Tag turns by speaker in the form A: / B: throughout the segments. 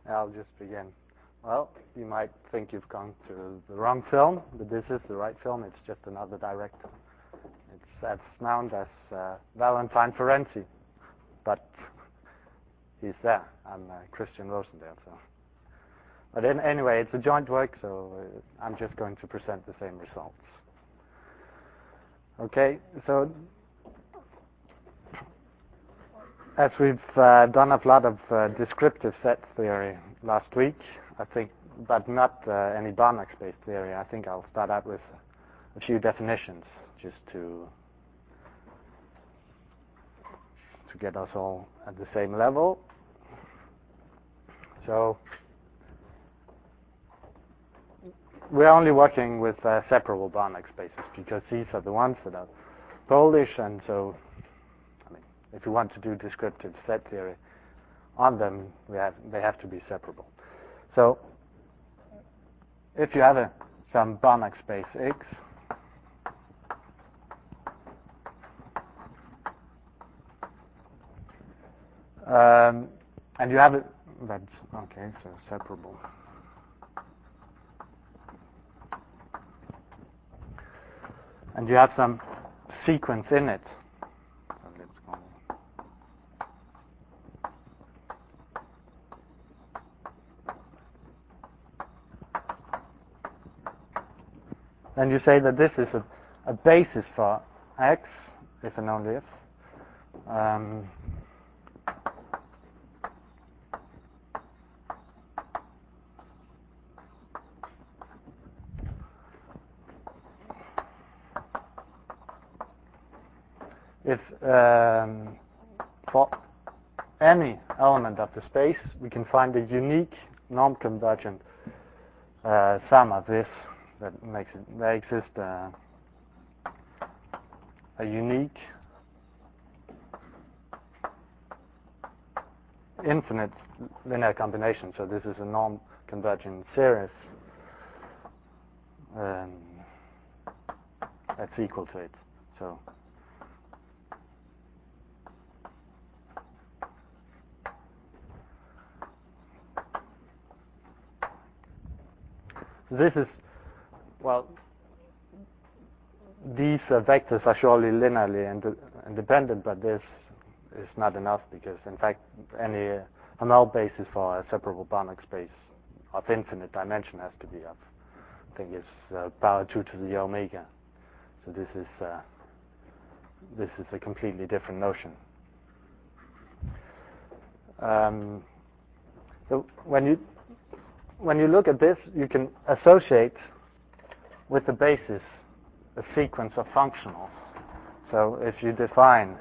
A: I'll just begin. Well, you might think you've gone to the wrong film, but this is the right film. It's just another director. It's known as Valentine Ferenczi, but he's there. I'm Christian Rosendale. But anyway, it's a joint work, so I'm just going to present the same results. Okay, so as we've done a lot of descriptive set theory last week, I think, but not any Banach-based theory, I think I'll start out with a few definitions just to get us all at the same level. So we're only working with separable Banach spaces because these are the ones that are Polish, and so if you want to do descriptive set theory on them, they have to be separable. So if you have some Banach space X, and you have it, that's okay, so separable. And you have some sequence in it. So let's go. Then you say that this is a basis for X, if and only if. If for any element of the space we can find a unique norm-convergent sum of this that makes it, there exists a unique infinite linear combination. So this is a norm-convergent series that's equal to it. So this is, well, these vectors are surely linearly independent, but this is not enough because, in fact, any null basis for a separable Banach space of infinite dimension has to be of, I think it's power 2 to the omega. So this is a completely different notion. So when you look at this, you can associate with the basis a sequence of functionals. So if you define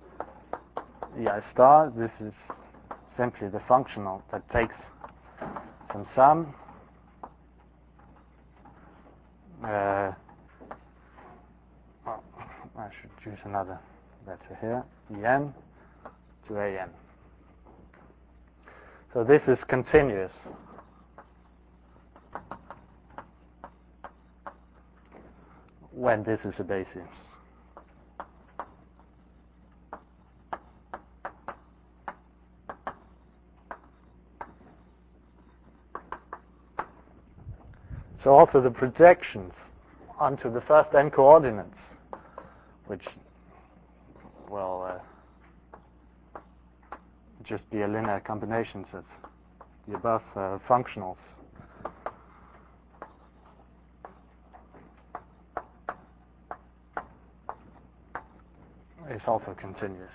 A: I star, this is simply the functional that takes some sum well, I should choose another letter here, en to an. So this is continuous. When this is a basis. So also the projections onto the first n coordinates, which will just be a linear combinations of the above functionals. Is also continuous.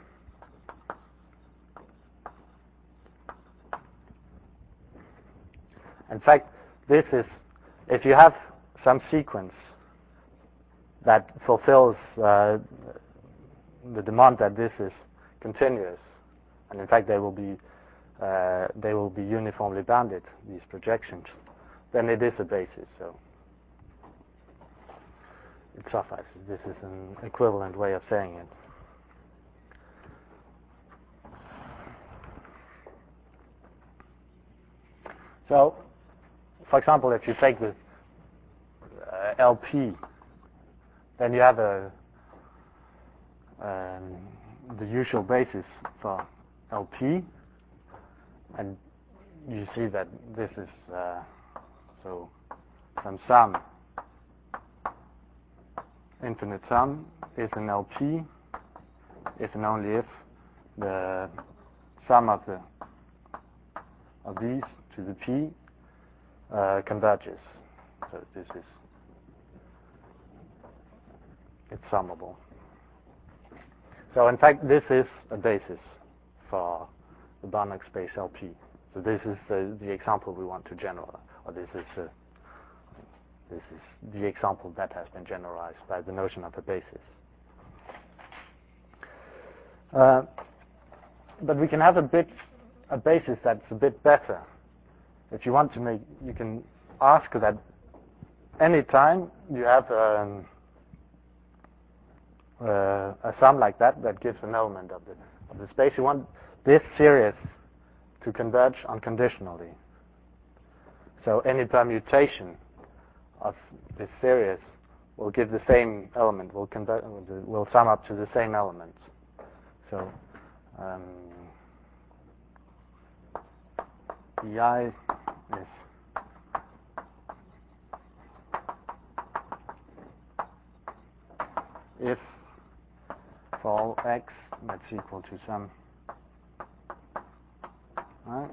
A: In fact, this is, if you have some sequence that fulfills the demand that this is continuous, and in fact they will be uniformly bounded, these projections, then it is a basis. So it suffices. This is an equivalent way of saying it. So, for example, if you take the LP, then you have the usual basis for LP, and you see that this is so some sum, infinite sum is an LP if and only if the sum of these to the P converges. So this is, it's summable. So in fact, this is a basis for the Banach space LP. So this is the example we want to generalize, or this is the example that has been generalized by the notion of a basis. But we can have a basis that's a bit better. If you want to make, you can ask that any time you have a sum like that gives an element of the space, you want this series to converge unconditionally. So any permutation of this series will give the same element, will sum up to the same element. So EI is if for all x that's equal to some, right?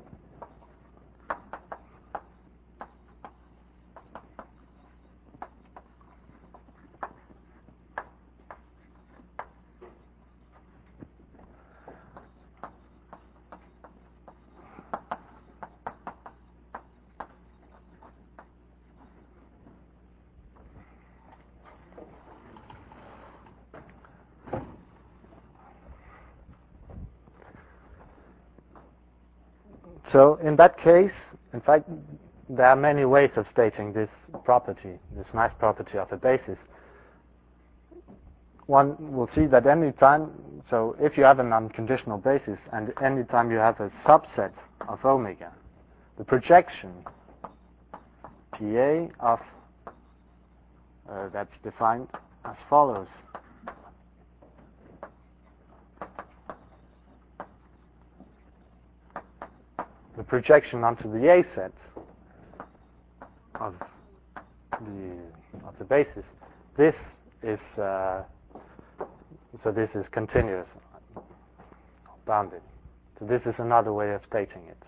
A: So in that case, in fact, there are many ways of stating this property, this nice property of a basis. One will see that any time, so if you have an unconditional basis and any time you have a subset of omega, the projection PA of that's defined as follows. The projection onto the A set of the basis. This is so this is continuous, bounded. So this is another way of stating it.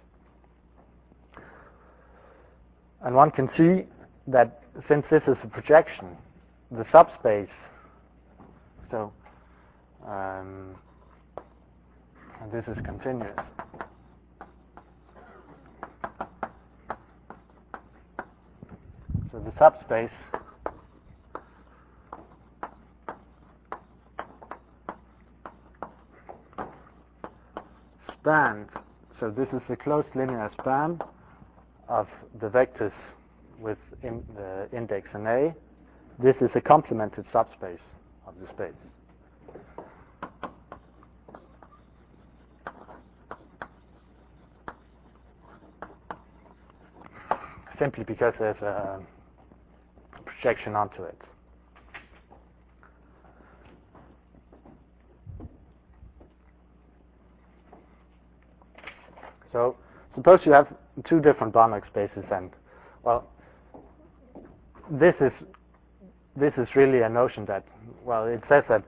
A: And one can see that since this is a projection, the subspace. So and this is continuous. So the subspace span, so this is the closed linear span of the vectors with the index in A. This is a complemented subspace of the space. Simply because there's a projection onto it. So suppose you have two different Banach spaces, and well, this is really a notion that, well, it says that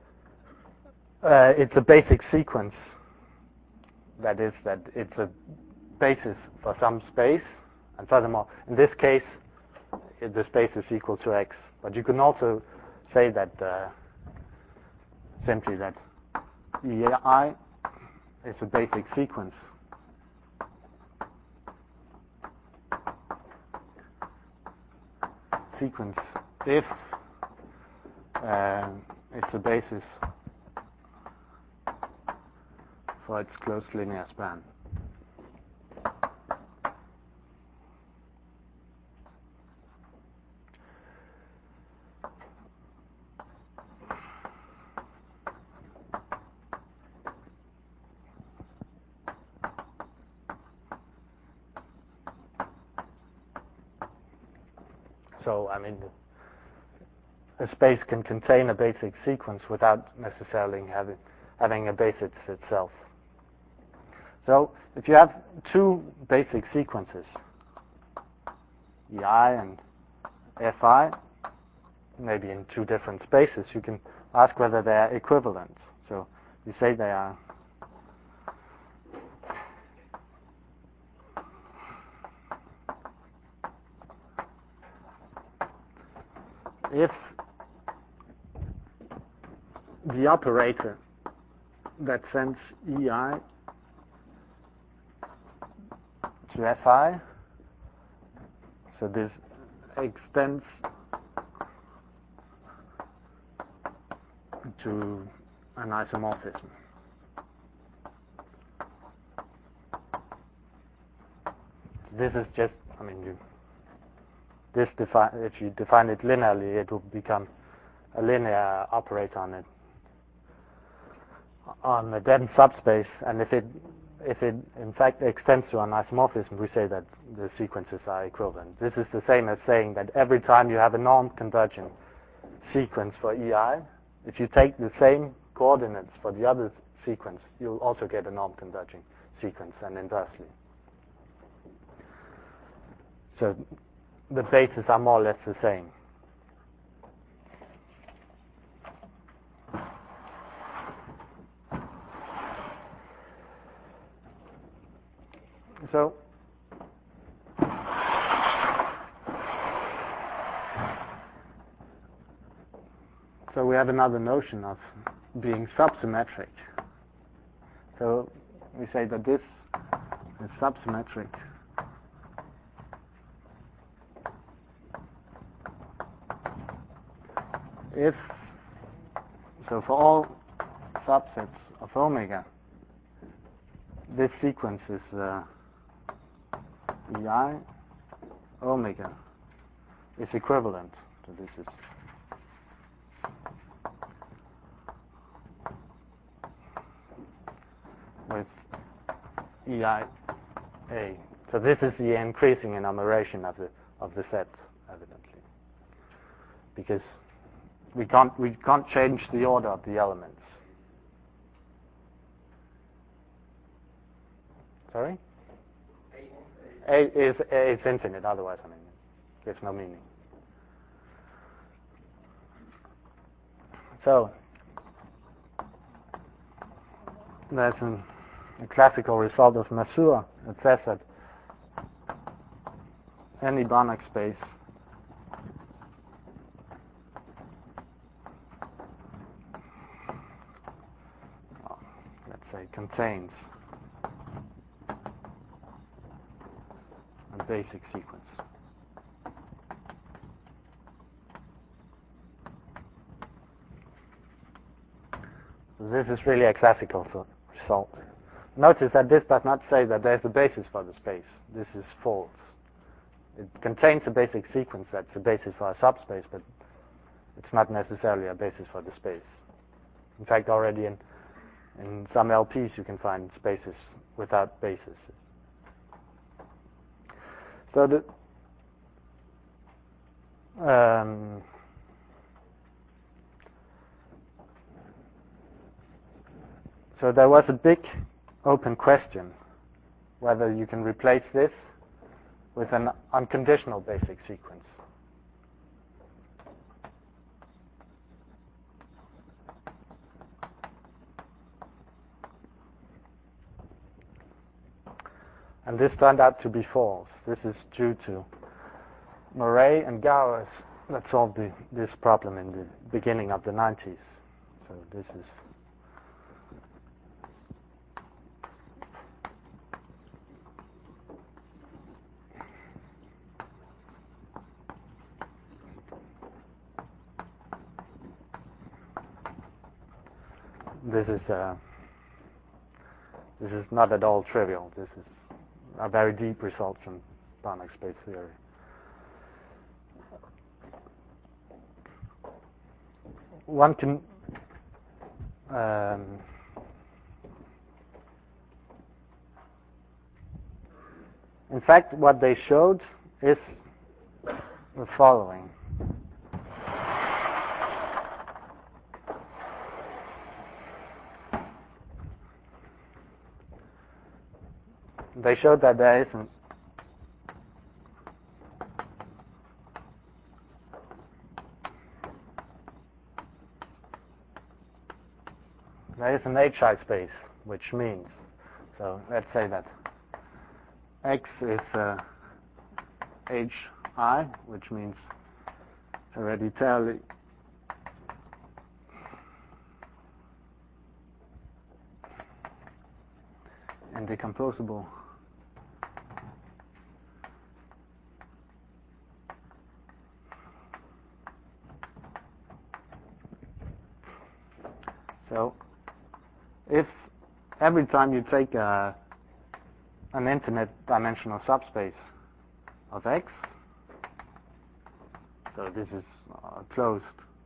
A: it's a basic sequence. That is, that it's a basis for some space, and furthermore, in this case, the space is equal to x. But you can also say that simply that EI is a basic sequence. Sequence if it's a basis for its closed linear span. So, I mean, a space can contain a basic sequence without necessarily having a basis itself. So if you have two basic sequences, EI and FI, maybe in two different spaces, you can ask whether they are equivalent. So you say they are if the operator that sends EI to FI, so this extends to an isomorphism. This is just, if you define it linearly, it will become a linear operator on a dense subspace, and if it in fact extends to an isomorphism, we say that the sequences are equivalent. This is the same as saying that every time you have a norm-convergent sequence for EI, if you take the same coordinates for the other sequence, you'll also get a norm-converging sequence, and inversely. So the bases are more or less the same. So we have another notion of being subsymmetric. So we say that this is subsymmetric if, so for all subsets of omega, this sequence is EI omega is equivalent to this is with EI A. So this is the increasing enumeration of the set, evidently, because we can't change the order of the elements. Sorry? A is infinite, otherwise it gives no meaning. So there's a classical result of Masur that says that any Banach space let's say contains a basic sequence. So this is really a classical result. Notice that this does not say that there's a basis for the space. This is false. It contains a basic sequence that's a basis for a subspace, but it's not necessarily a basis for the space. In fact, already in some LPs you can find spaces without bases. So so there was a big open question whether you can replace this with an unconditional basic sequence. And this turned out to be false. This is due to Murray and Gowers that solved this problem in the beginning of the 90s. So this is this is not at all trivial. This is a very deep result from Banach space theory. One can in fact, what they showed is the following. they showed that there is an HI space, which means, so let's say that X is HI, which means hereditarily indecomposable so if every time you take an infinite dimensional subspace of X, so this is closed,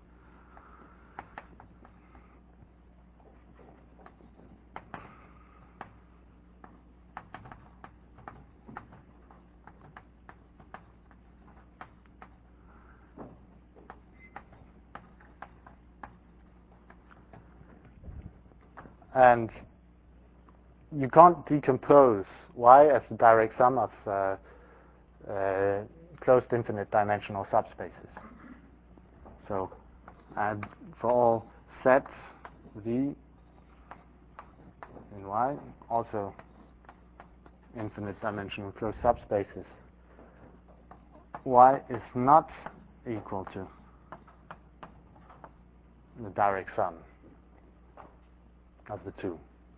A: and you can't decompose Y as the direct sum of closed infinite dimensional subspaces. So, and for all sets V in Y, also infinite dimensional closed subspaces, Y is not equal to the direct sum of the two.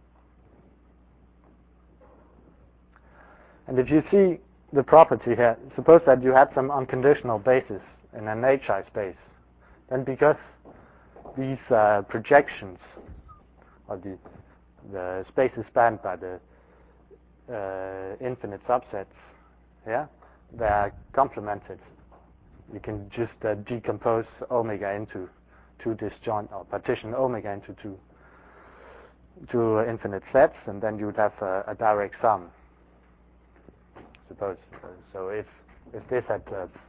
A: And if you see the property here, suppose that you had some unconditional basis in an HI space, then because these projections, or the space is spanned by the infinite subsets, yeah, they are complemented. You can just decompose omega into two disjoint, or partition omega into two infinite sets, and then you would have a direct sum. Suppose so. If this had,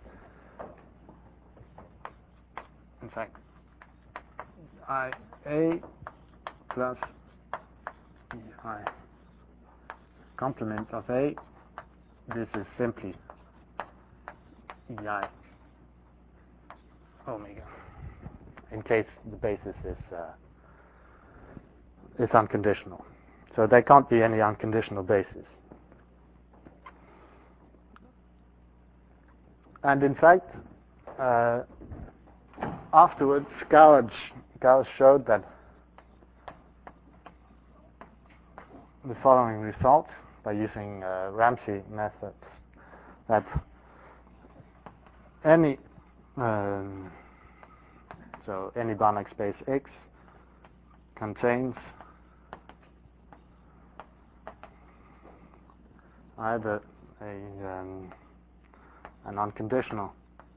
A: in fact, IA plus EI complement of A, this is simply EI omega, in case the basis is unconditional. So there can't be any unconditional basis. And in fact, afterwards, Gauss showed that the following result by using Ramsey methods, that any any Banach space X contains either an unconditional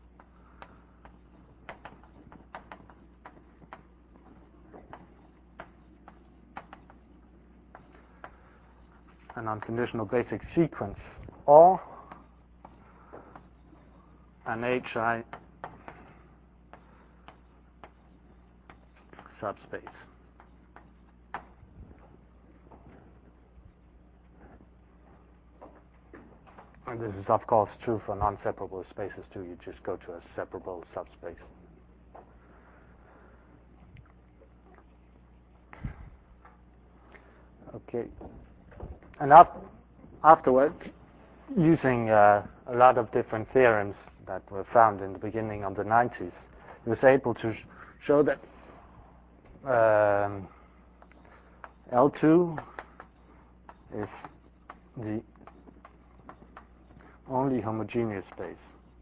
A: basic sequence or an HI subspace. And this is, of course, true for non-separable spaces too. You just go to a separable subspace. Okay. And afterwards, using a lot of different theorems that were found in the beginning of the 90s, he was able to show that L2 is the only homogeneous space.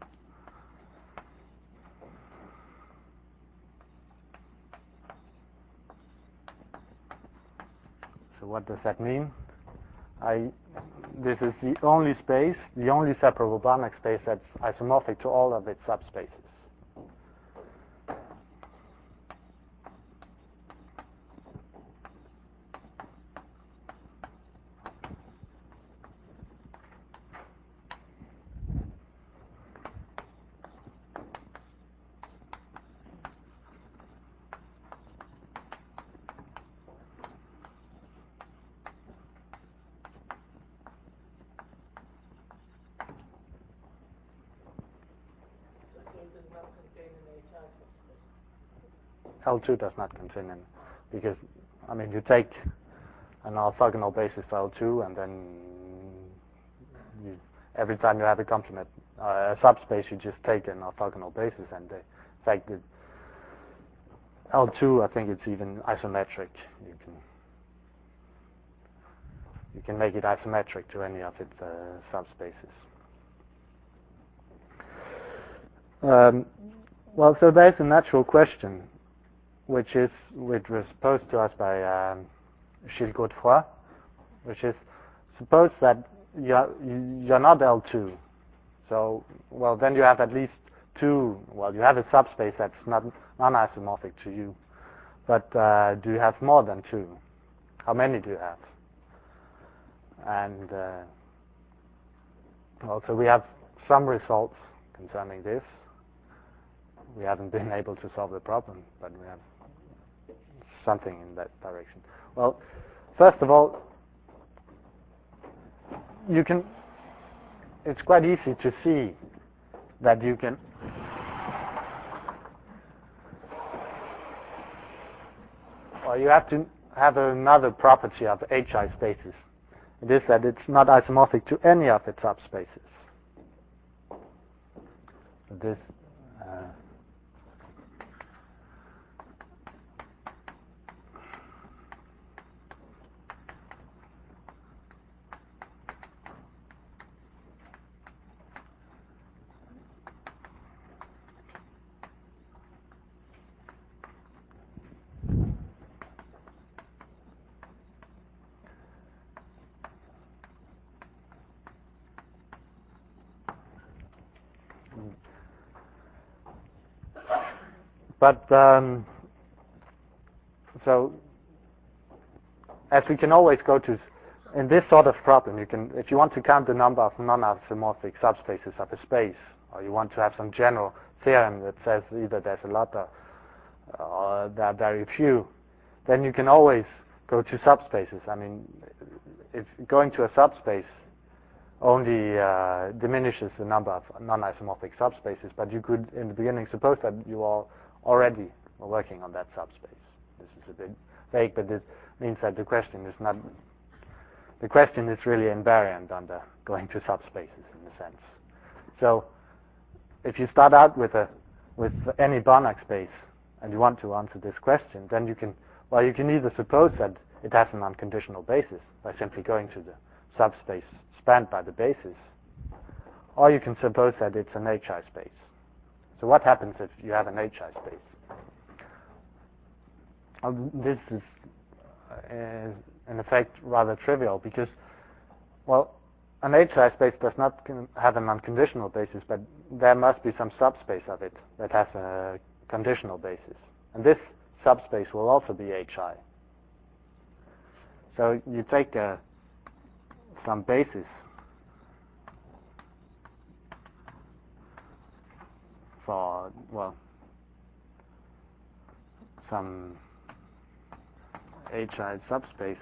A: So what does that mean? This is the only space, the only separable Banach space that's isomorphic to all of its subspaces. L2 does not contain any, because I mean you take an orthogonal basis for L2, and then every time you have a complement, a subspace, you just take an orthogonal basis, and the fact that L2, I think it's even isometric. You can make it isometric to any of its subspaces. Well, so there's a natural question, which was posed to us by Gilles Godefroy, which is, suppose that you're not L2, so well then you have at least two. Well, you have a subspace that's not non-isomorphic to you, but do you have more than two? How many do you have? And also we have some results concerning this. We haven't been able to solve the problem, but we have something in that direction. Well, first of all, it's quite easy to see that you can you have to have another property of HI spaces. It is that it's not isomorphic to any of its subspaces. This But so, as we can always go to, in this sort of problem, you can, if you want to count the number of non-isomorphic subspaces of a space, or you want to have some general theorem that says either there's a lot or there are very few, then you can always go to subspaces. I mean, if going to a subspace only diminishes the number of non-isomorphic subspaces, but you could, in the beginning, suppose that you are already working on that subspace. This is a bit vague, but this means that the question is really invariant under going to subspaces in a sense. So, if you start out with any Banach space and you want to answer this question, then you can either suppose that it has an unconditional basis by simply going to the subspace spanned by the basis, or you can suppose that it's an HI space. So what happens if you have an HI space? This is in effect rather trivial because, well, an HI space does not have an unconditional basis, but there must be some subspace of it that has a conditional basis. And this subspace will also be HI. So you take some basis for, well, some HI subspace,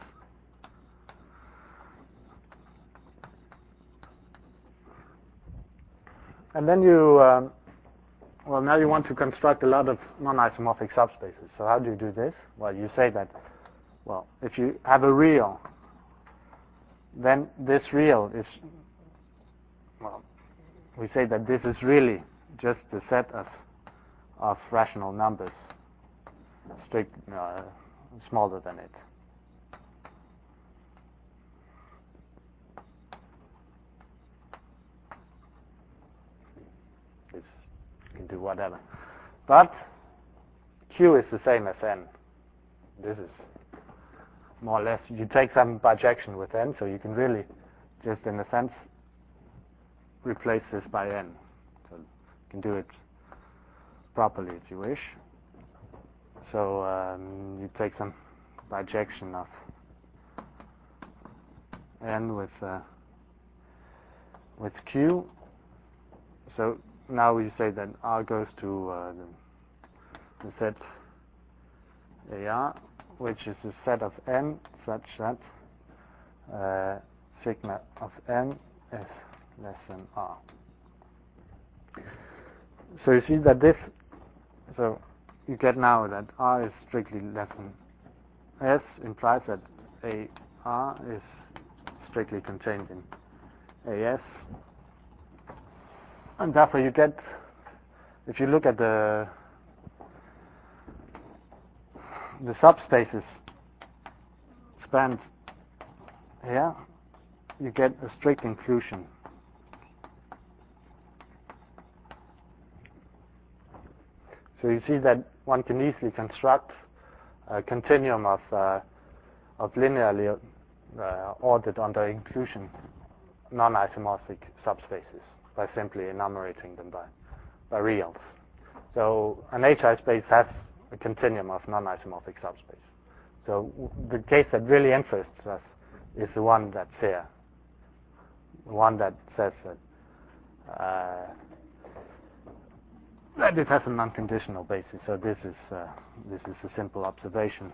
A: and then you well, now you want to construct a lot of non-isomorphic subspaces. So how do you do this? Well, you say that, well, if you have a real, then this real is, well, we say that this is really just the set of rational numbers, strict, smaller than it. You can do whatever. But Q is the same as N. This is more or less, you take some bijection with N, so you can really just, in a sense, replace this by N. So you can do it properly if you wish. So you take some bijection of N with Q. So now we say that R goes to the set AR, which is a set of N such that sigma of N is less than R. So you see that this So you get now that R is strictly less than S implies that AR is strictly contained in AS, and therefore you get, if you look at the subspaces spanned here, you get a strict inclusion. So you see that one can easily construct a continuum of linearly ordered under inclusion non-isomorphic subspaces by simply enumerating them by reals. So an HI space has a continuum of non-isomorphic subspace. So the case that really interests us is the one that's here, the one that says that it has an unconditional basis. So this is a simple observation.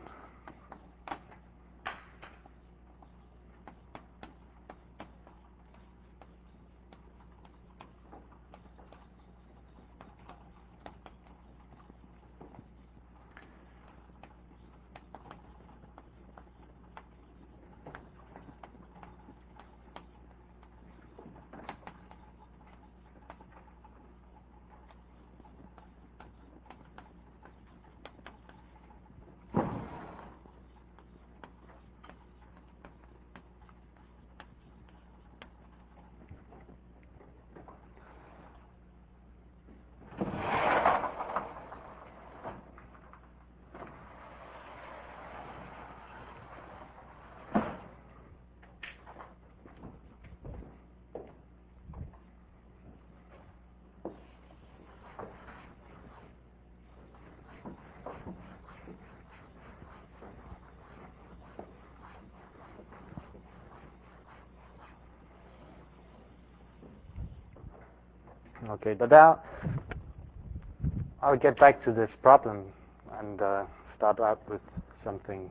A: Okay, but now I'll get back to this problem and start out with something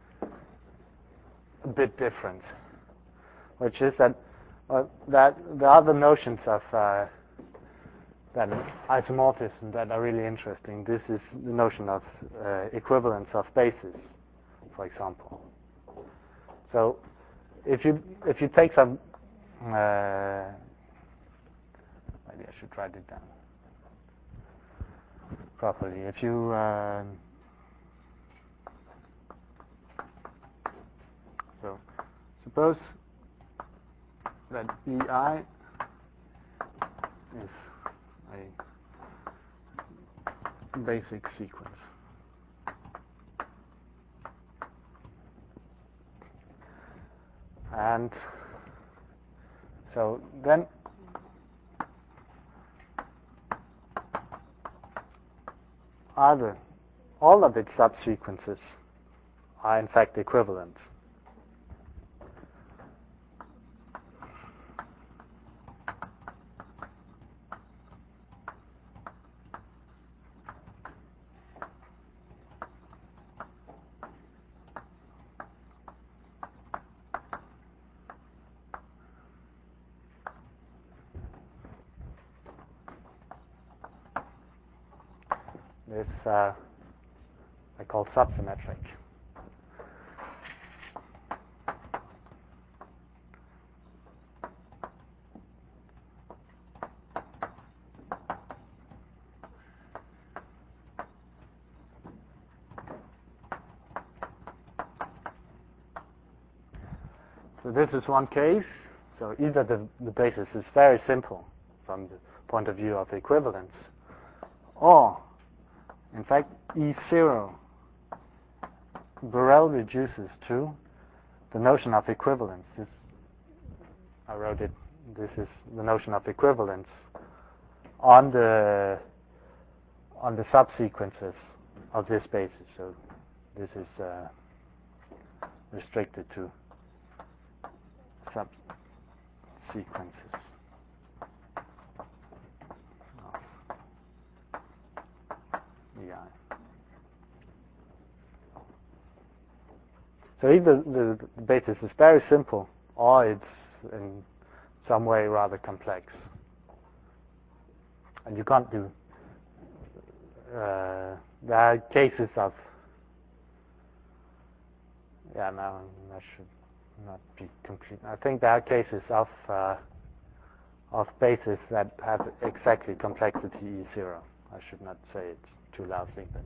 A: a bit different, which is that there are other notions of that isomorphism that are really interesting. This is the notion of equivalence of bases, for example. So if you take some maybe I should write it down properly. If you so suppose that EI is a basic sequence. And so then all of its subsequences are in fact equivalent. This I call subsymmetric. So this is one case. So either the basis is very simple from the point of view of equivalence, or in fact E0 Borel reduces to the notion of equivalence. I wrote it. This is the notion of equivalence on the subsequences of this basis. So this is restricted to subsequences. So either the basis is very simple or it's in some way rather complex. And you can't do there are cases of no, that should not be complete. I think there are cases of bases that have exactly complexity E0. I should not say it too loudly, but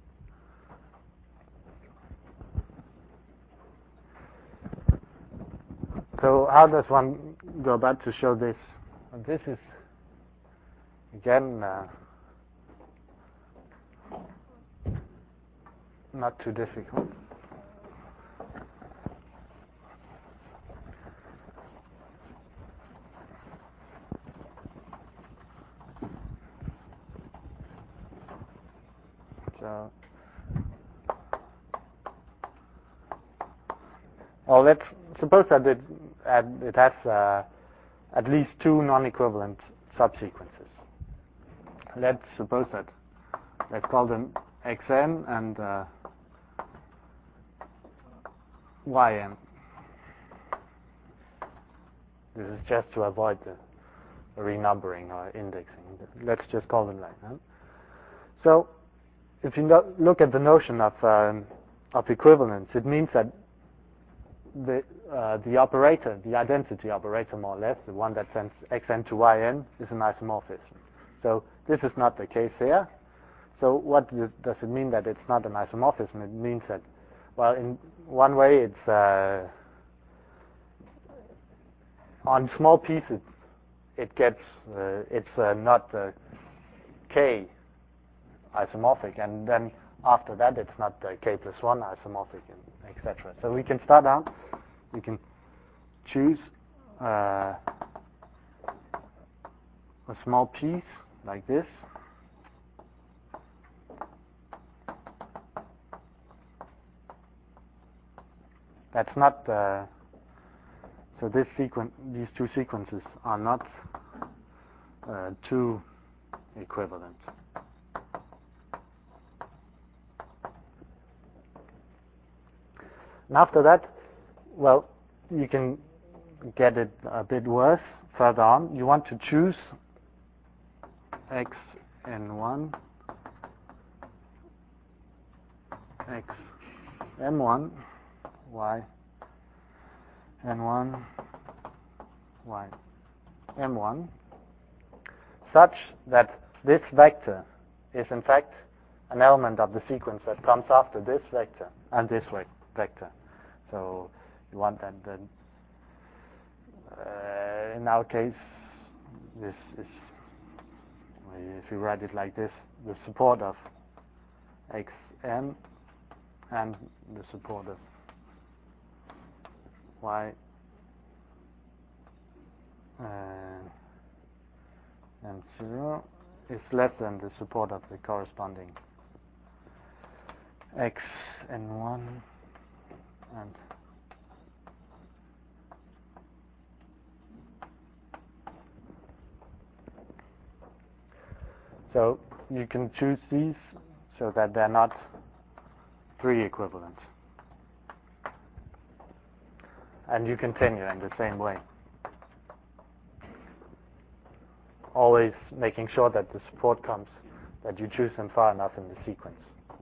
A: so how does one go about to show this? And this is again not too difficult. So, well, let's suppose that it has at least two non-equivalent subsequences. Let's suppose that, let's call them xn and yn. This is just to avoid the renumbering or indexing. Let's just call them like that. So, if you look at the notion of equivalence, it means that the operator, the identity operator more or less, the one that sends xn to yn, is an isomorphism. So this is not the case here. So what does it mean that it's not an isomorphism? It means that, well, in one way it's on small pieces it gets it's not k isomorphic, and then after that it's not k plus 1 isomorphic, etc. So we can start out, we can choose a small piece like this. That's not so this these two sequences are not two equivalent. And after that, well, you can get it a bit worse further on. You want to choose x n1, x m1, y n1, y m1, such that this vector is in fact an element of the sequence that comes after this vector and this vector. So you want that in our case, this is, if you write it like this, the support of xm and the support of y and 0 is less than the support of the corresponding x and 1 and so you can choose these so that they're not three equivalent, and you continue in the same way, always making sure that the support comes, that you choose them far enough in the sequence.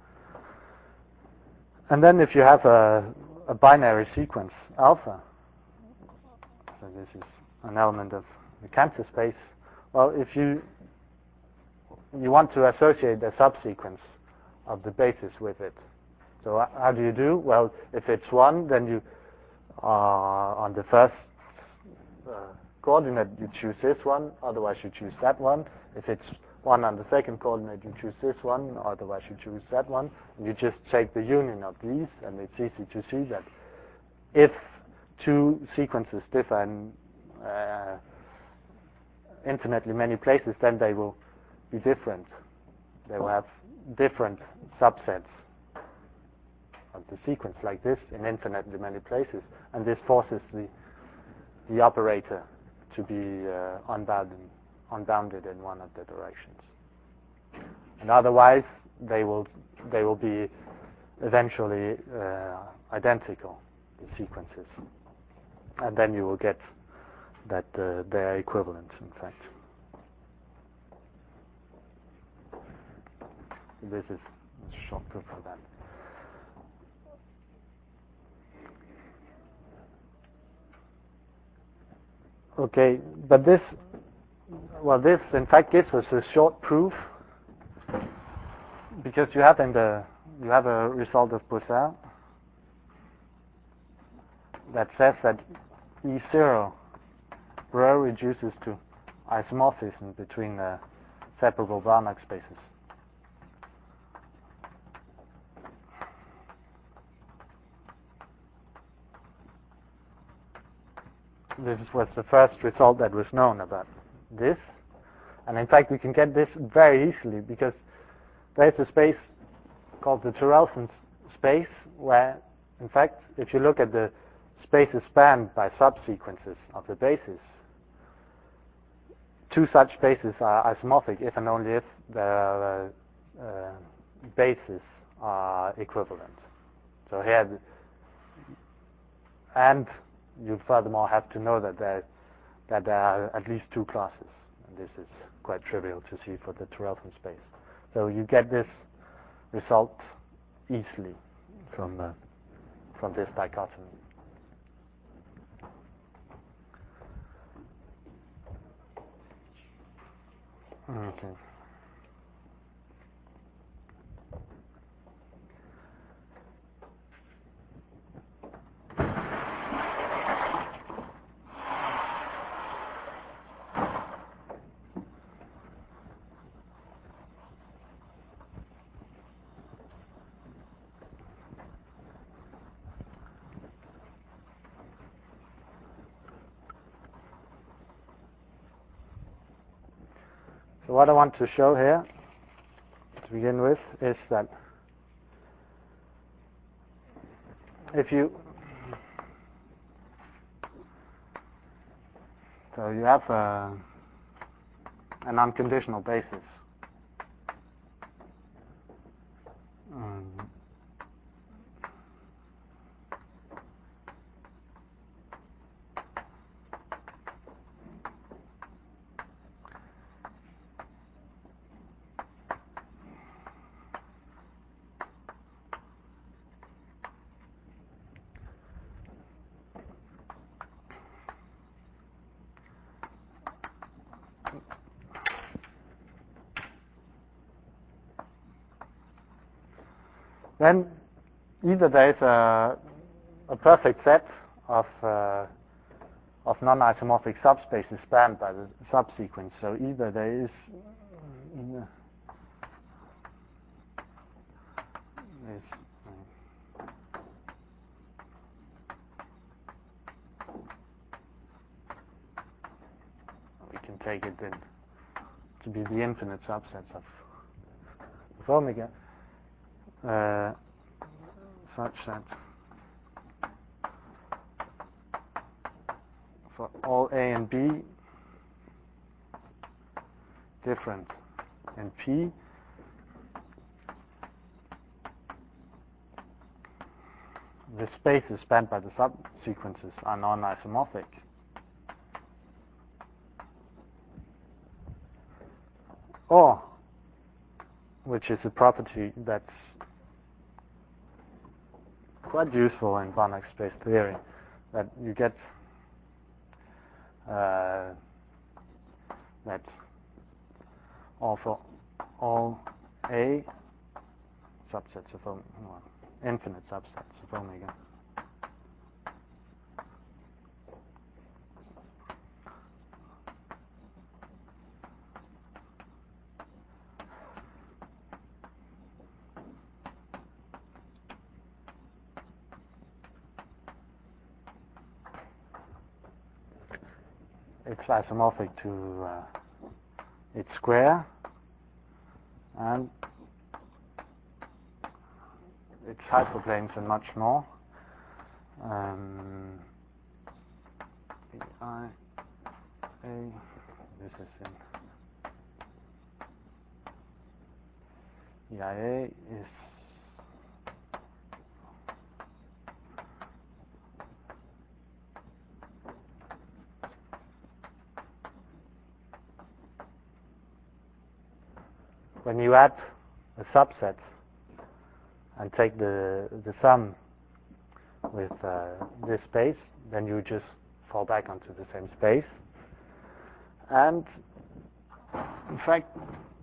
A: And then if you have a binary sequence alpha, so this is an element of the Cantor space, well, if you want to associate a subsequence of the basis with it. So how do you do? Well, if it's 1, then you on the first coordinate you choose this one, otherwise you choose that one. If it's 1 on the second coordinate, you choose this one, otherwise you choose that one. And you just take the union of these, and it's easy to see that if two sequences differ in infinitely many places, then they will be different. They will have different subsets of the sequence like this in infinitely many places, and this forces the operator to be unbounded in one of the directions. And otherwise, they will be eventually identical, the sequences, and then you will get that they are equivalent, in fact. This is a short proof for that. Okay, but this in fact gives us a short proof because you have a result of Broussard that says that E0 rho reduces to isomorphism between separable Banach spaces. This was the first result that was known about this, and in fact we can get this very easily because there's a space called the Terelson space where, in fact, if you look at the spaces spanned by subsequences of the bases, two such spaces are isomorphic if and only if the bases are equivalent. So here, and you furthermore have to know that there are at least two classes, and this is quite trivial to see for the Terelson space. So you get this result easily from this dichotomy. Okay. So what I want to show here to begin with is that if you have an unconditional basis, then either there is a perfect set of non-isomorphic subspaces spanned by the subsequence. So either there is we can take it then to be the infinite subsets of omega, such that for all A and B different in P, the spaces spanned by the subsequences are non-isomorphic. Or, which is a property that's quite useful in Banach space theory, that you get that for all A subsets of infinite subsets of omega, it's isomorphic to its square and its hyperplanes and much more. I A, this is in EIA is when you add a subset and take the sum with this space, then you just fall back onto the same space. And in fact,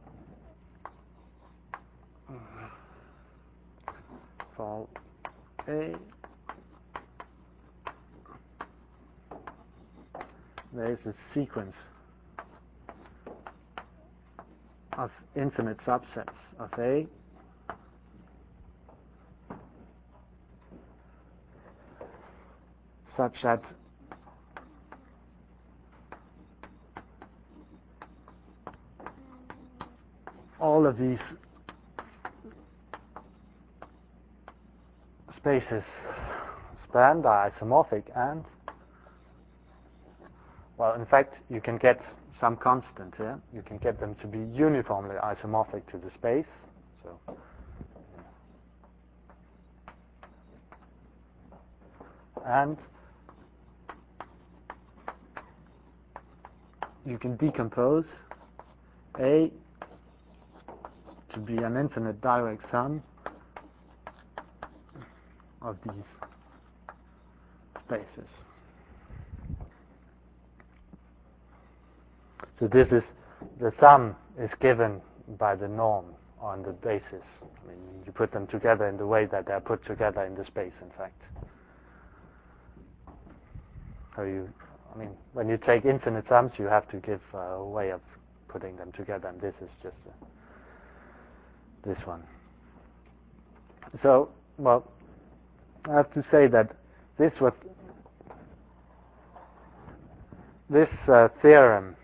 A: for A, there is a sequence of infinite subsets of A such that all of these spaces spanned are isomorphic, and, well, in fact, you can get some constant here. You can get them to be uniformly isomorphic to the space. So, and you can decompose A to be an infinite direct sum of these spaces. So this is, the sum is given by the norm on the basis. I mean, you put them together in the way that they're put together in the space, in fact. So when you take infinite sums, you have to give a way of putting them together, and this is just this one. So, well, I have to say that this theorem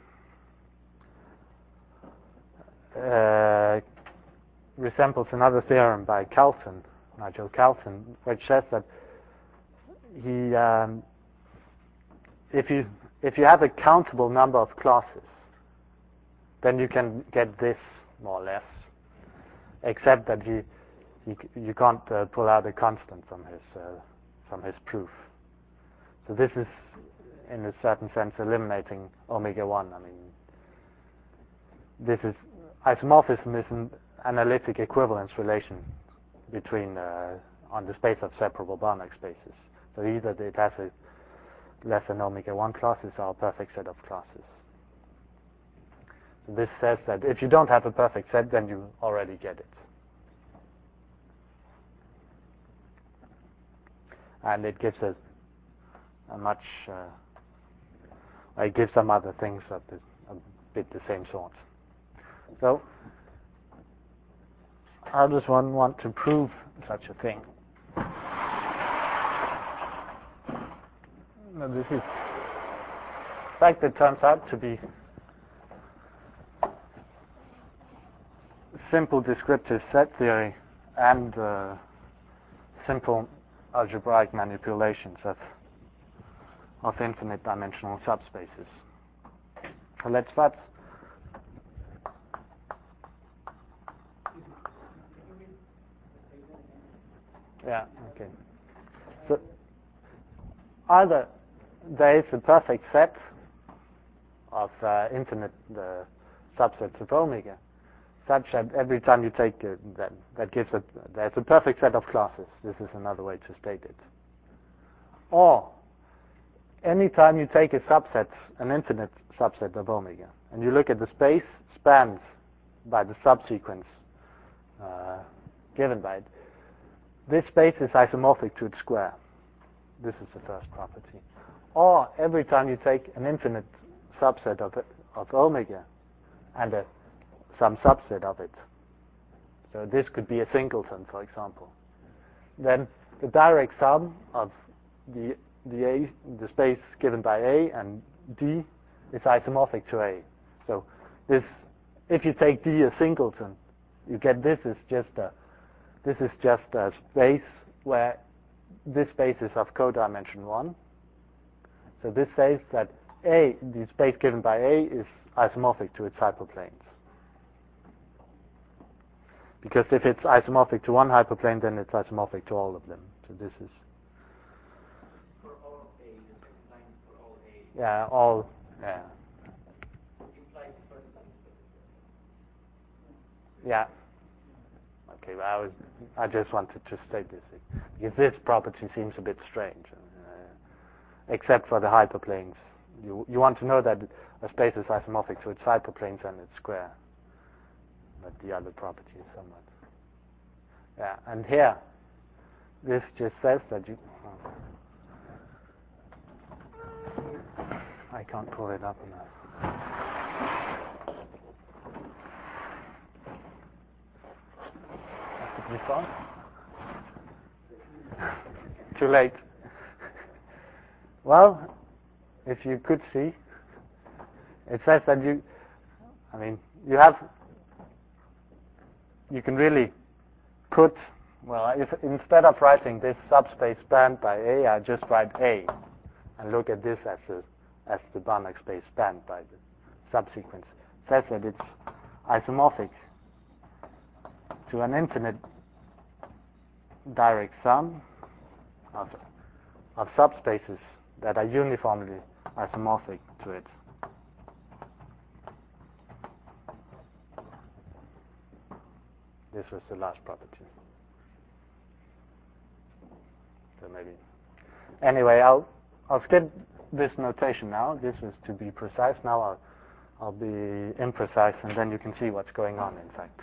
A: resembles another theorem by Calton, Nigel Calton, which says that if you have a countable number of classes, then you can get this more or less, except that you can't pull out a constant from his proof. So this is, in a certain sense, eliminating omega 1. I mean, this is isomorphism is an analytic equivalence relation between on the space of separable Banach spaces. So either it has a less than omega 1 classes or a perfect set of classes. So this says that if you don't have a perfect set, then you already get it. And it gives us a much, it gives some other things of a bit the same sort. So, how does one want to prove such a thing? Now, this is, in fact, it turns out to be simple descriptive set theory and simple algebraic manipulations of infinite dimensional subspaces. So let's start. Yeah, okay. So either there is a perfect set of infinite subsets of omega, such that every time you take that gives there's a perfect set of classes. This is another way to state it. Or any time you take a subset, an infinite subset of omega, and you look at the space spanned by the subsequence given by it, this space is isomorphic to its square. This is the first property. Or every time you take an infinite subset of omega and some subset of it, so this could be a singleton, for example, then the direct sum of the space given by A and D is isomorphic to A. So this, if you take D as singleton, you get this is just a space where this space is of codimension 1. So this says that A, the space given by A, is isomorphic to its hyperplanes. Because if it's isomorphic to one hyperplane, then it's isomorphic to all of them. So this is
B: for all of A, the same line for all A.
A: Yeah, all. Yeah.
B: Implies first.
A: Yeah. Okay, well, I just wanted to state this because this property seems a bit strange, except for the hyperplanes. You want to know that a space is isomorphic to its hyperplanes and its square, but the other property is somewhat. Yeah, and here, this just says that you. I can't pull it up enough. This on? Too late. Well, if you could see, it says that you can really put, well, if instead of writing this subspace spanned by A, I just write A and look at this as the Banach space spanned by the subsequence. It says that it's isomorphic to an infinite direct sum of subspaces that are uniformly isomorphic to it. This was the last property. So maybe. Anyway, I'll skip this notation now. This was to be precise. Now I'll be imprecise, and then you can see what's going on, in fact.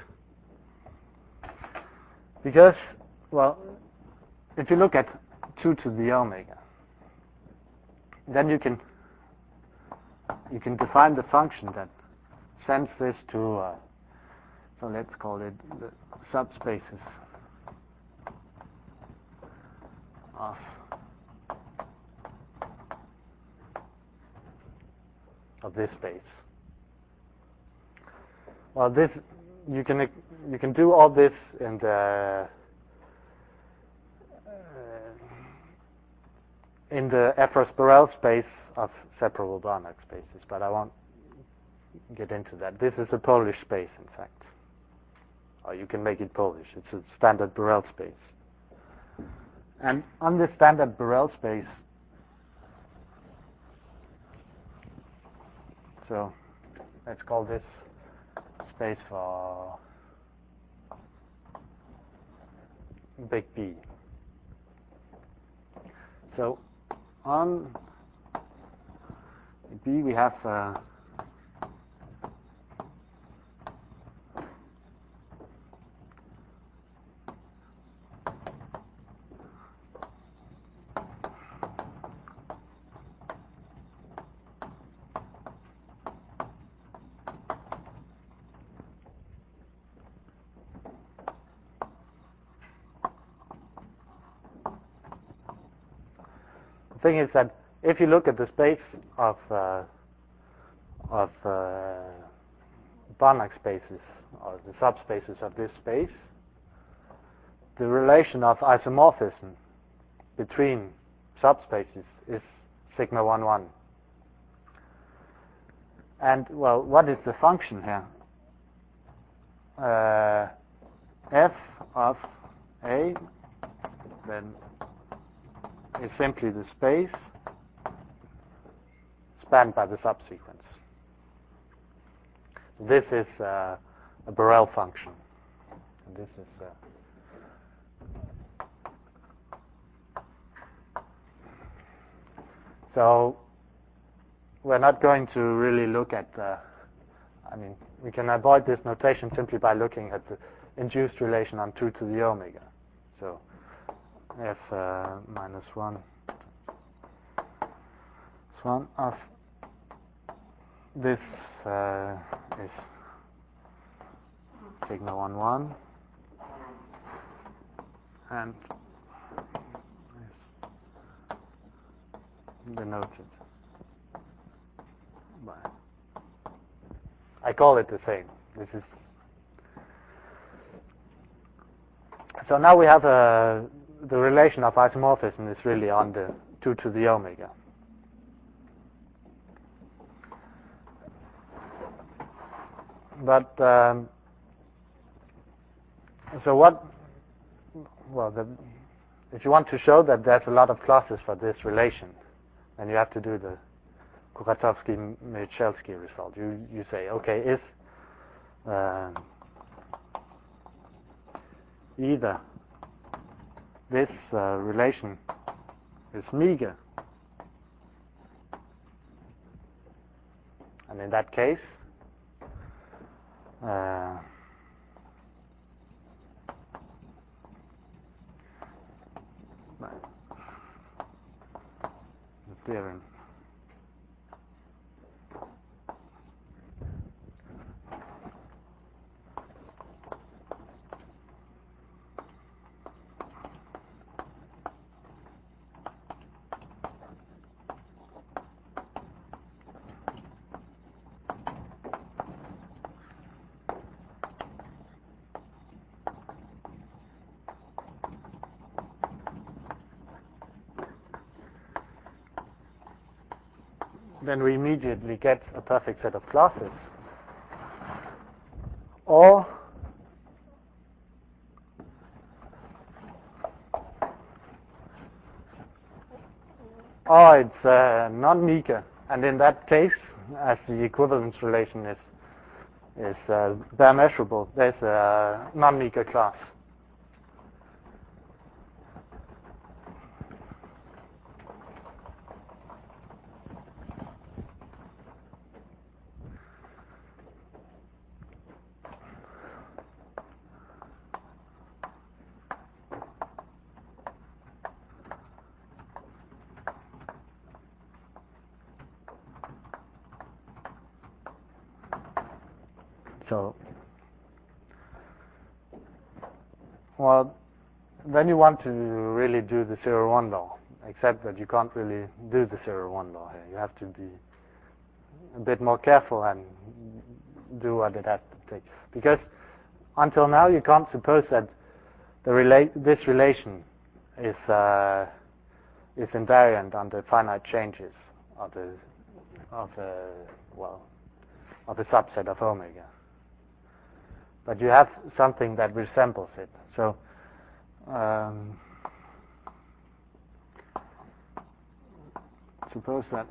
A: Because, well, if you look at 2 to the omega, then you can define the function that sends this to, so let's call it the subspaces of this space. Well, this you can do all this in the Efros-Borel space of separable Banach spaces, but I won't get into that. This is a Polish space, in fact. Or you can make it Polish. It's a standard Borel space. And on this standard Borel space, so let's call this space for big B. So on B we have the thing is that if you look at the space of Banach spaces, or the subspaces of this space, the relation of isomorphism between subspaces is sigma 1, 1. And, well, what is the function here? F of A, then is simply the space spanned by the subsequence. This is a Borel function. And this is so we're not going to really look at we can avoid this notation simply by looking at the induced relation on 2 to the omega. So F minus 1 of this is sigma 1, 1, and is denoted by, I call it the same. This is so now we have the relation of isomorphism is really on the 2 to the omega. But so what? Well, if you want to show that there's a lot of classes for this relation, then you have to do the Kuratowski-Michelski result. You say, okay, either this relation is meager, and in that case, the theorem then we immediately get a perfect set of classes. Or it's non-meager, and in that case, as the equivalence relation is bare measurable, there's a non-meager class. So, well, then you want to really do the 0-1 law, except that you can't really do the 0-1 law here. You have to be a bit more careful and do what it has to take. Because until now you can't suppose that this relation is invariant under finite changes of the subset of omega. But you have something that resembles it. So suppose that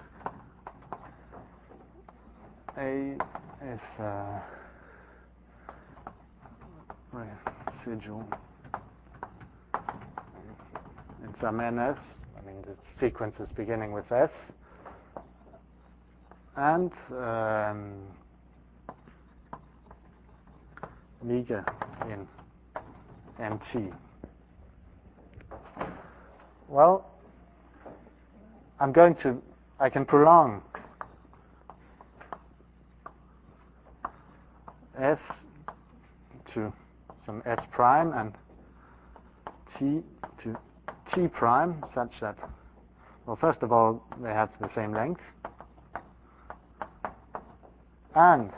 A: A is residual in some ns. I mean, the sequence is beginning with S, and meager in MT. Well, I can prolong S to some S prime and T to T prime such that, well, first of all, they have the same length, and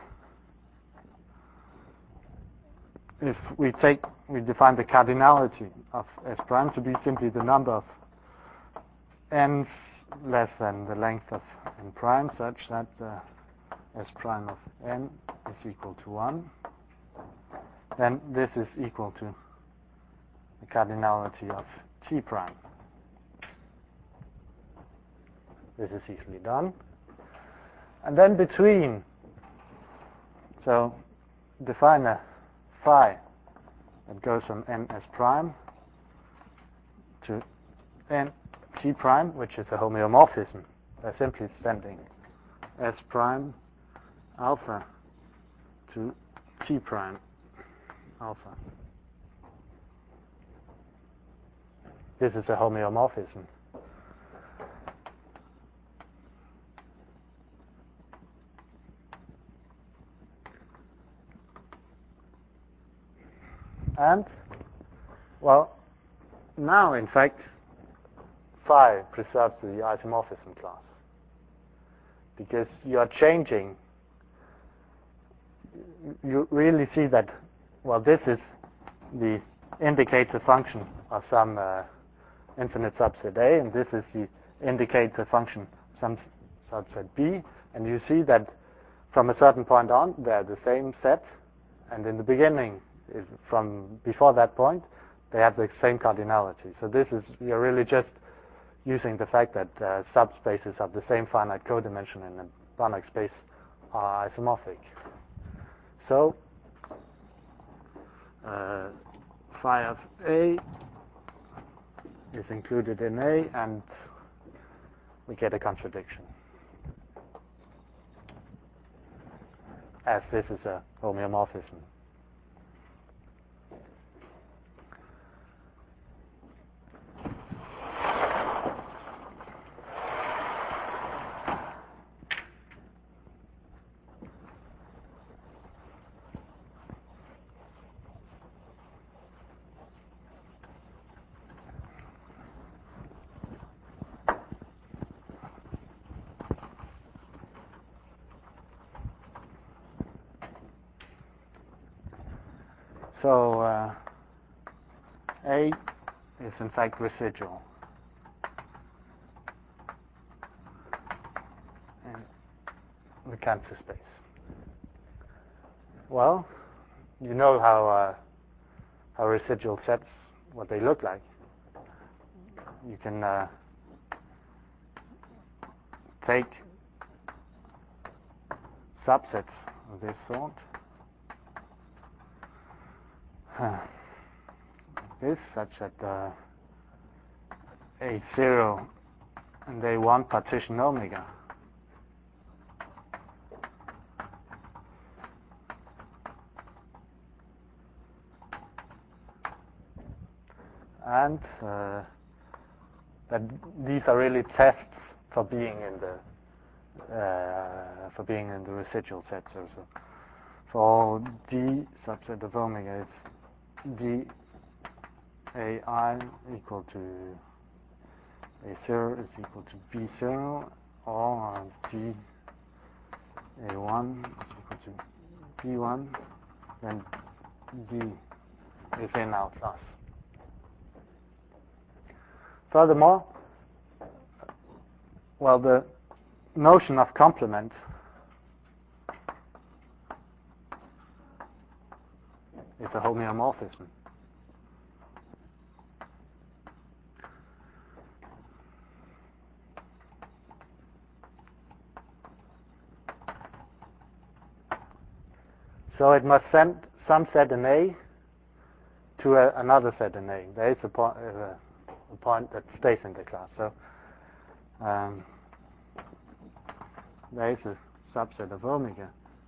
A: if we define the cardinality of S prime to be simply the number of n's less than the length of n prime, such that S prime of n is equal to 1, then this is equal to the cardinality of T prime. This is easily done. And then between, so define a phi that goes from ns prime to n T prime, which is a homeomorphism. They're simply sending S prime alpha to T prime alpha. This is a homeomorphism. And, well, now, in fact, phi preserves the isomorphism class, because you are changing. You really see that, well, this is the indicator function of some infinite subset A, and this is the indicator function of some subset B, and you see that from a certain point on, they're the same set, and in the beginning, from before that point, they have the same cardinality. So this is, you're really just using the fact that subspaces of the same finite codimension in a Banach space are isomorphic. So phi of A is included in A, and we get a contradiction, as this is a homeomorphism. So A is in fact residual in the Cantor space. Well, you know how residual sets, what they look like. You can take subsets of this sort. This such that A0 and A1 partition omega and that these are really tests for being in the residual set. So for D subset of omega, it's D AI equal to A0 is equal to B0, or D A1 is equal to B1, then D is in our class. Furthermore, well, the notion of complement is a homeomorphism. So it must send some set in A to another set in A. There is a point that stays in the class. So there is a subset of omega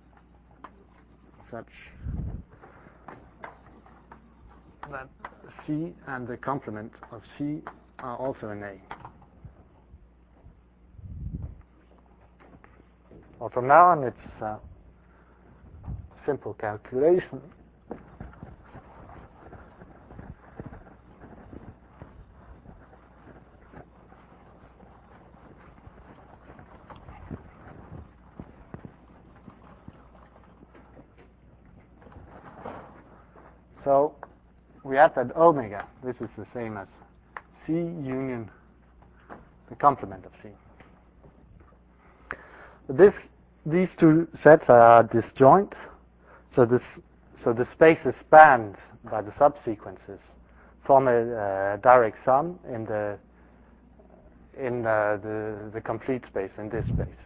A: such that C and the complement of C are also in A. Well, from now on, it's simple calculation. So we have that omega. This is the same as C union the complement of C. These two sets are disjoint. So the space is spanned by the subsequences from a direct sum in the complete space, in this space.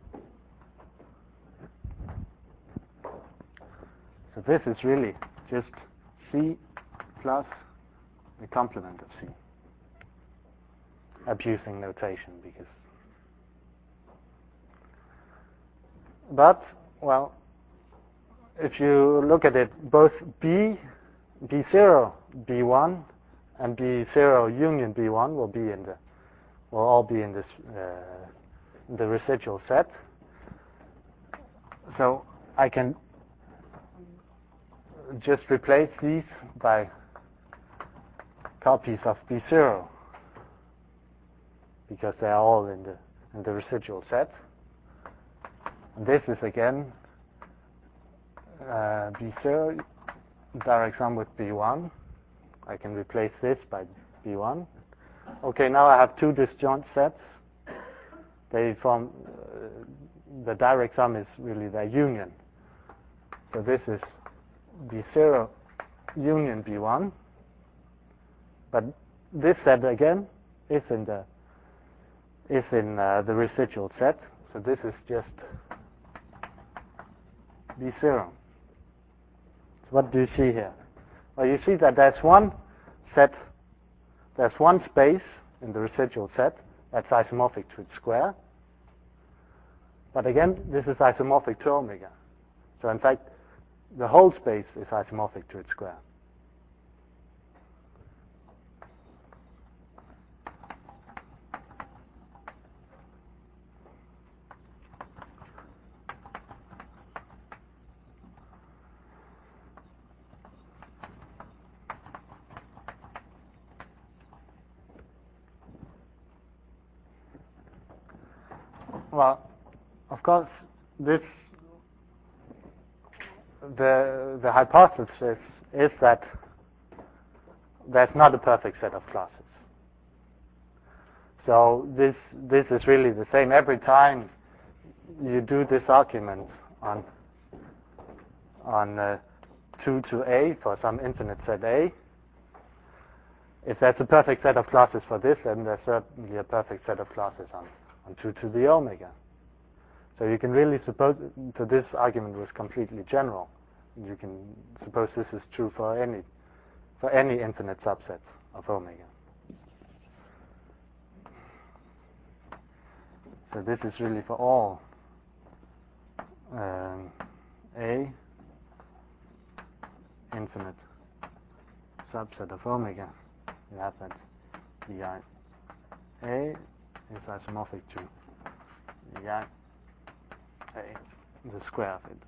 A: So this is really just C plus the complement of C. Abusing notation, because well, if you look at it, both B0, B1, and B0 union B1 will all be in this the residual set. So I can just replace these by copies of B0, because they are all in the residual set. And this is again B0 direct sum with B1. I can replace this by B1. Okay, now I have two disjoint sets. They form the direct sum is really their union. So this is B0 union B1. But this set again is in the residual set. So this is just B0. So what do you see here? Well, you see that there's one space in the residual set that's isomorphic to its square. But again, this is isomorphic to omega. So in fact, the whole space is isomorphic to its square. Well, of course, the hypothesis is that there's not a perfect set of classes. So this is really the same every time you do this argument on 2 to A for some infinite set A. If there's a perfect set of classes for this, then there's certainly a perfect set of classes on 2 to the omega. So you can really suppose, so this argument was completely general. You can suppose this is true for any infinite subset of omega. So this is really for all A infinite subset of omega. You have that di A is isomorphic to di A, the square of it.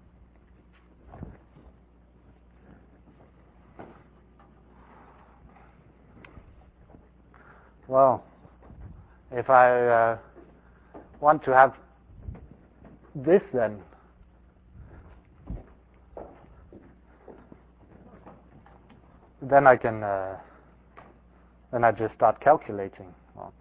A: Well, if I want to have this, then I can then I just start calculating. Well,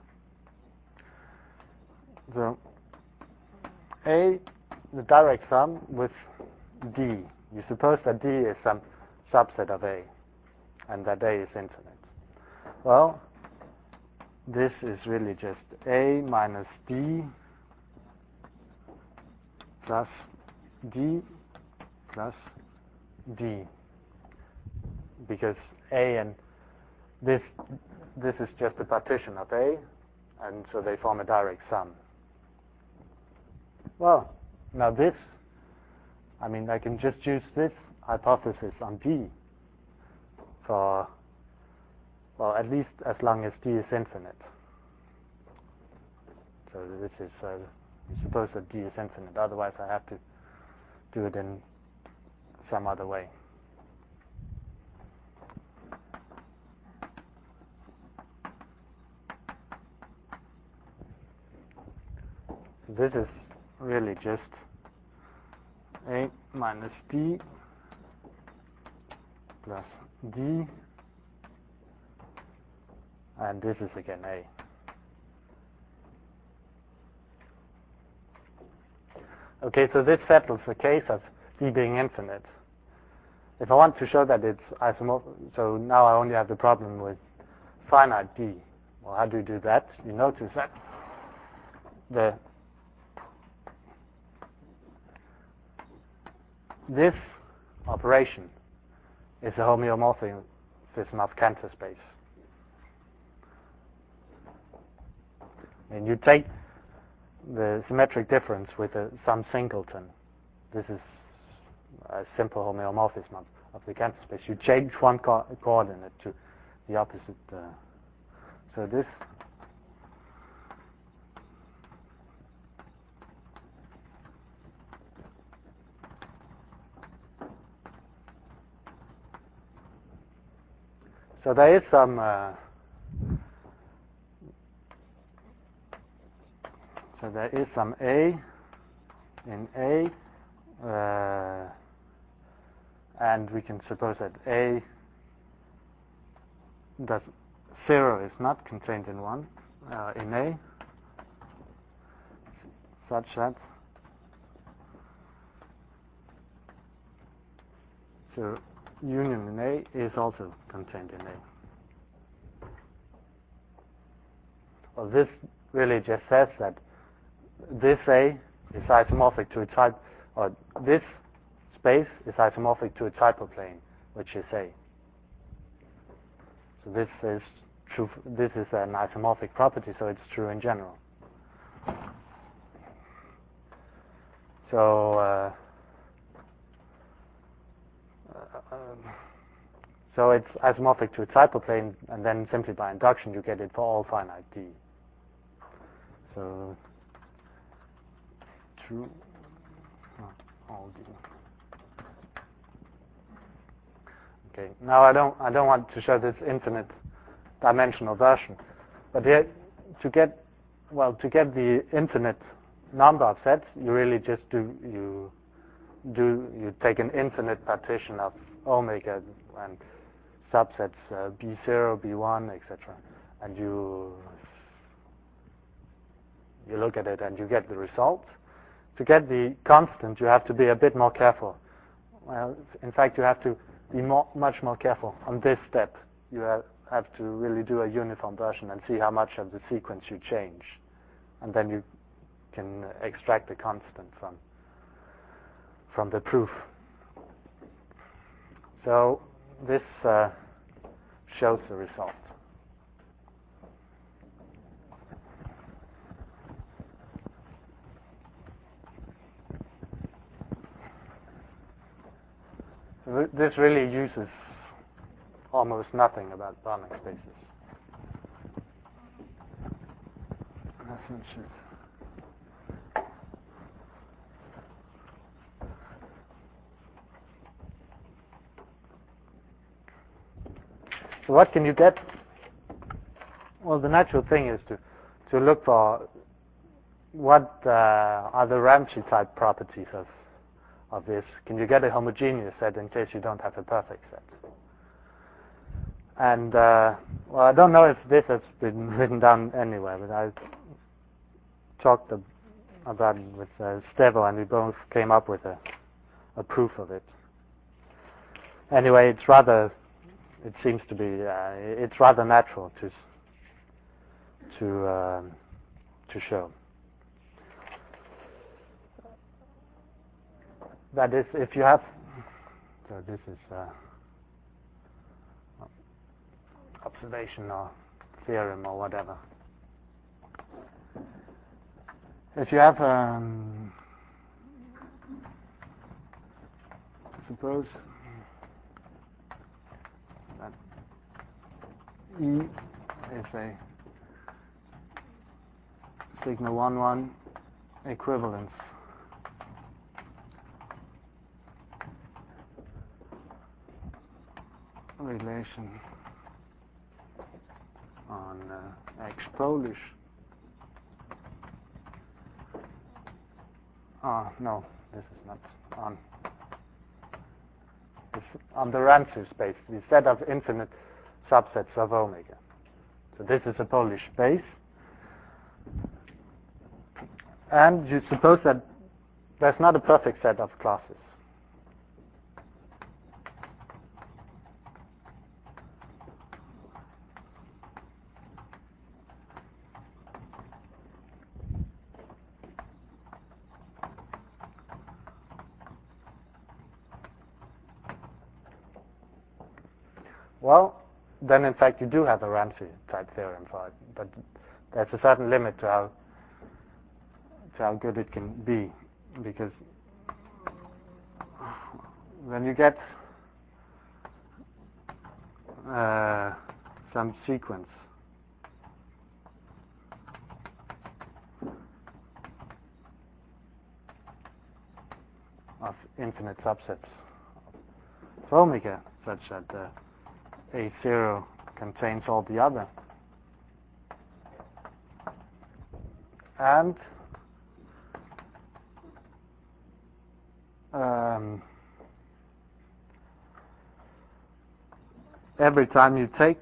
A: so A, the direct sum with D. You suppose that D is some subset of A, and that A is infinite. Well, this is really just A minus D plus D plus D, because A and this is just a partition of A, and so they form a direct sum. Well, now this, I mean, I can just use this hypothesis on D for, well, at least as long as D is infinite. So this is, you suppose that D is infinite, otherwise I have to do it in some other way. This is really just A minus D plus D, and this is again A. Okay, so this settles the case of D being infinite. If I want to show that it's isomorphic, so now I only have the problem with finite D. Well, how do you do that? You notice that this operation is a homeomorphism of Cantor space. And you take the symmetric difference with some singleton. This is a simple homeomorphism of the Cantor space. You change one coordinate to the opposite. So this so there is some A in A, and we can suppose that A does 0 is not contained in 1 in A, such that so union in A is also contained in A. Well, this really just says that this A is isomorphic to its or this space is isomorphic to its hyperplane, which is A. So this is true. This is an isomorphic property, so it's true in general. So so it's isomorphic to its hyperplane, and then simply by induction you get it for all finite d. So true all d. Okay. Now I don't want to show this infinite dimensional version, but here to get the infinite number of sets, you really just you take an infinite partition of omega and subsets B0, B1, etc., and you look at it and you get the result. To get the constant, you have to be a bit more careful. Well, in fact, you have to be much more careful on this step. You have to really do a uniform version and see how much of the sequence you change, and then you can extract the constant from the proof. So this shows the result. This really uses almost nothing about Banach spaces. That's not true. So what can you get? Well, the natural thing is to look for what are the Ramsey type properties of this. Can you get a homogeneous set in case you don't have a perfect set? And well, I don't know if this has been written down anywhere, but I talked about it with Stevo, and we both came up with a proof of it. Anyway, it seems to be it's rather natural to show. That is, if you have, so this is observation theorem or whatever. If you have, suppose that E is a sigma 1,1 equivalence relation on X Polish. No, this is not on. It's on the Ramsey space, the set of infinite subsets of omega. So this is a Polish space. And you suppose that there's not a perfect set of classes. Well, then in fact you do have a Ramsey type theorem for it, but there's a certain limit to how good it can be, because when you get some sequence of infinite subsets of omega such that A0 contains all the other, and every time you take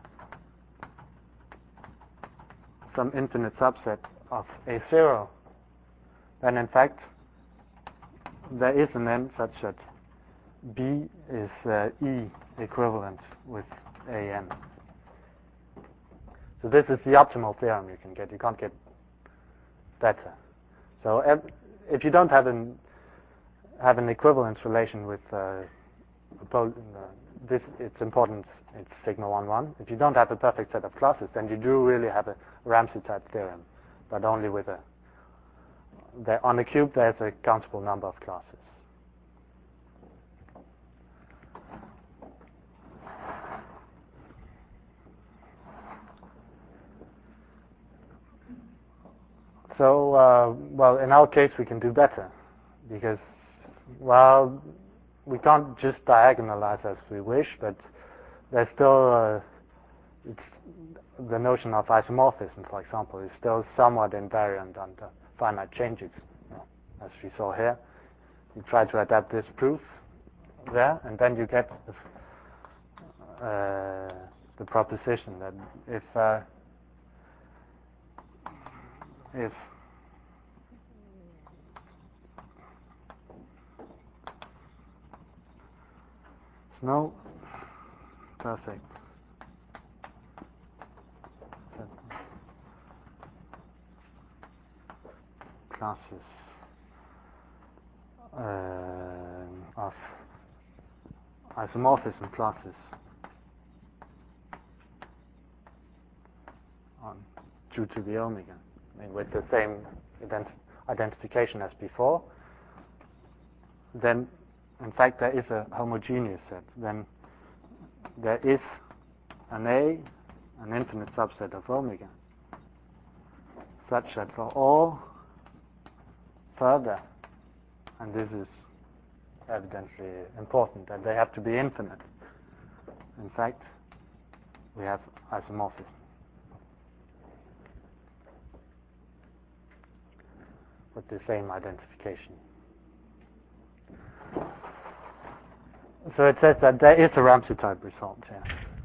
A: some infinite subset of A0, then in fact there is an M such that B is E equivalent with AN. So this is the optimal theorem you can get. You can't get better. So if you don't have an equivalence relation with this, it's important, it's sigma 1, 1. If you don't have a perfect set of classes, then you do really have a Ramsey type theorem, but only with on the cube there's a countable number of classes. So, well, in our case, we can do better because, well, we can't just diagonalize as we wish, but there's still the notion of isomorphism, for example, is still somewhat invariant under finite changes, as we saw here. You try to adapt this proof there, and then you get the proposition that if no perfect classes of isomorphism classes on due to the omega, I mean, with the same identification as before, then in fact there is a homogeneous set. Then there is an infinite subset of omega, such that for all further, and this is evidently important, that they have to be infinite. In fact, we have isomorphism. With the same identification. So it says that there is a Ramsey type result here.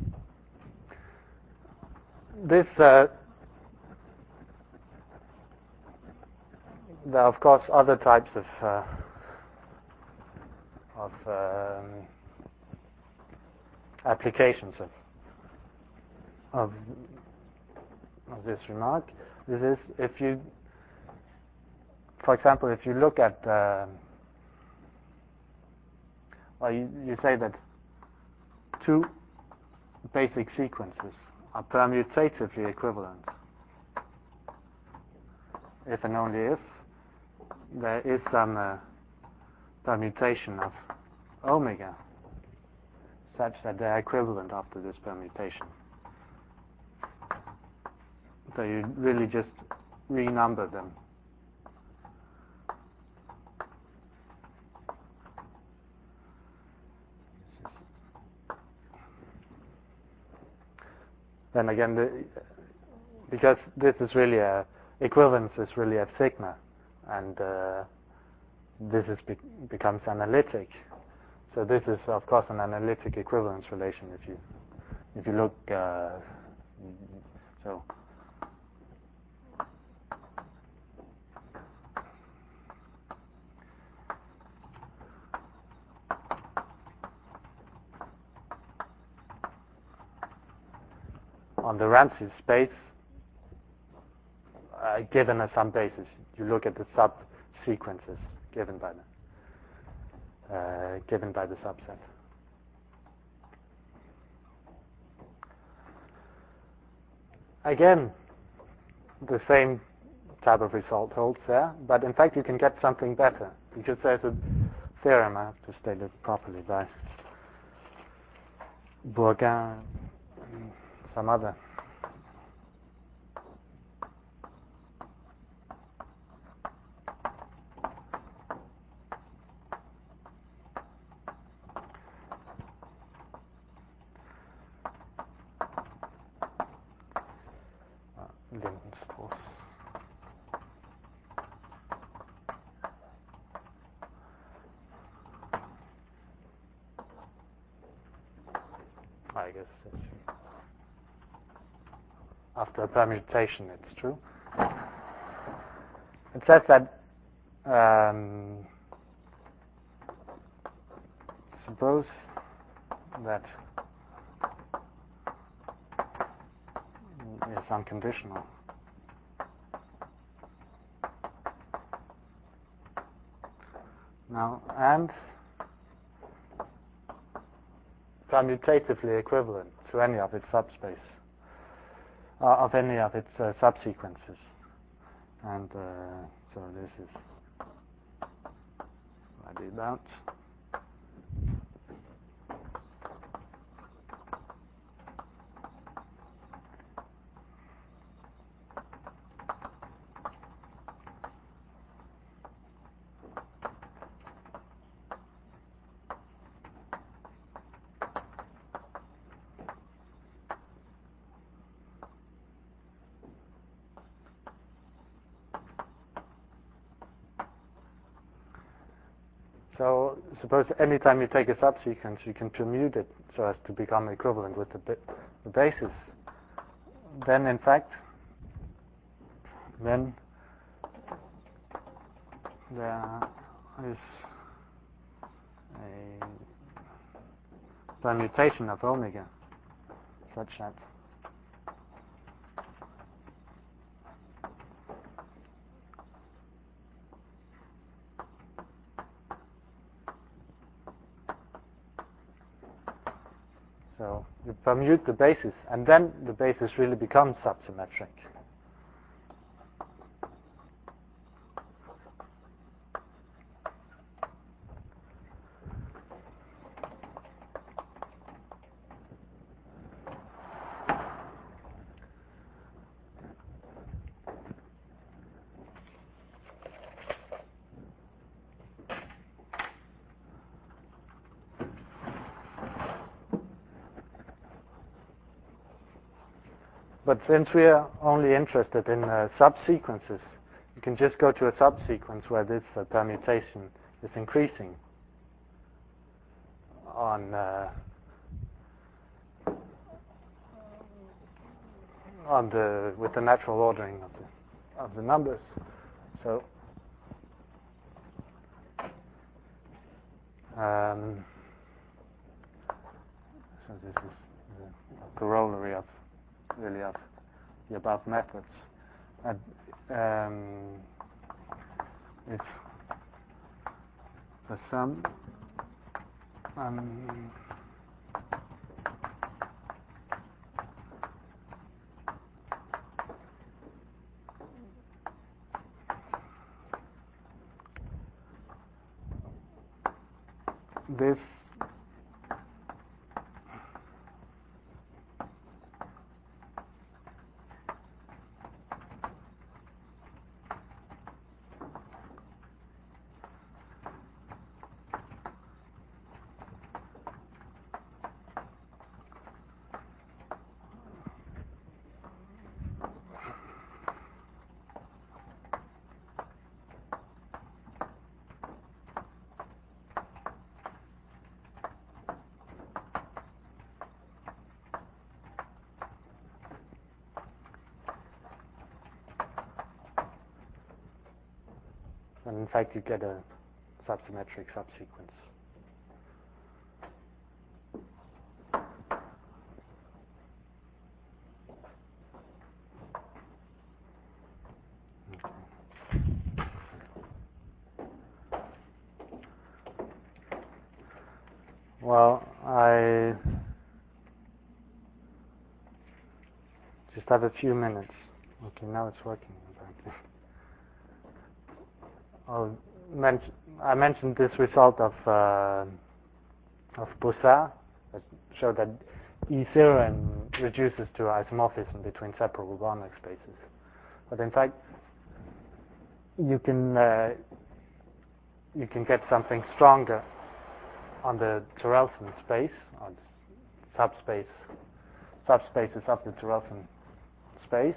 A: This, there are of course other types of applications of this remark. This is if you, for example, if you look at well, you say that two basic sequences are permutatively equivalent if and only if there is some permutation of omega such that they are equivalent after this permutation. So you really just renumber them. Then again, because this is really equivalence is really a sigma, and this becomes analytic. So this is of course an analytic equivalence relation. If you look, so. On the Ramsey space, given as some basis, you look at the subsequences given by the subset. Again, the same type of result holds there, but in fact you can get something better because there's a theorem, I have to state it properly, by Bourgain and some other. Lindenstrauss. I guess after a permutation it's true. It says that suppose that is unconditional. Now, and permutatively equivalent to any of its subspace, of any of its subsequences. And so this is maybe that. So suppose any time you take a subsequence, you can permute it so as to become equivalent with the basis. Then, in fact, then there is a permutation of omega such that so you permute the basis, and then the basis really becomes subsymmetric. But since we are only interested in subsequences, you can just go to a subsequence where this permutation is increasing on with the natural ordering of the numbers. So so this is the corollary of really of the above methods. And if the sum this and in fact you get a subsymmetric subsequence. Well, I just have a few minutes. Okay, now it's working apparently. I mentioned this result of Boussard that showed that E0 reduces to isomorphism between separable Banach spaces. But in fact, you can get something stronger on the Terelson space, or subspaces of the Terelson space.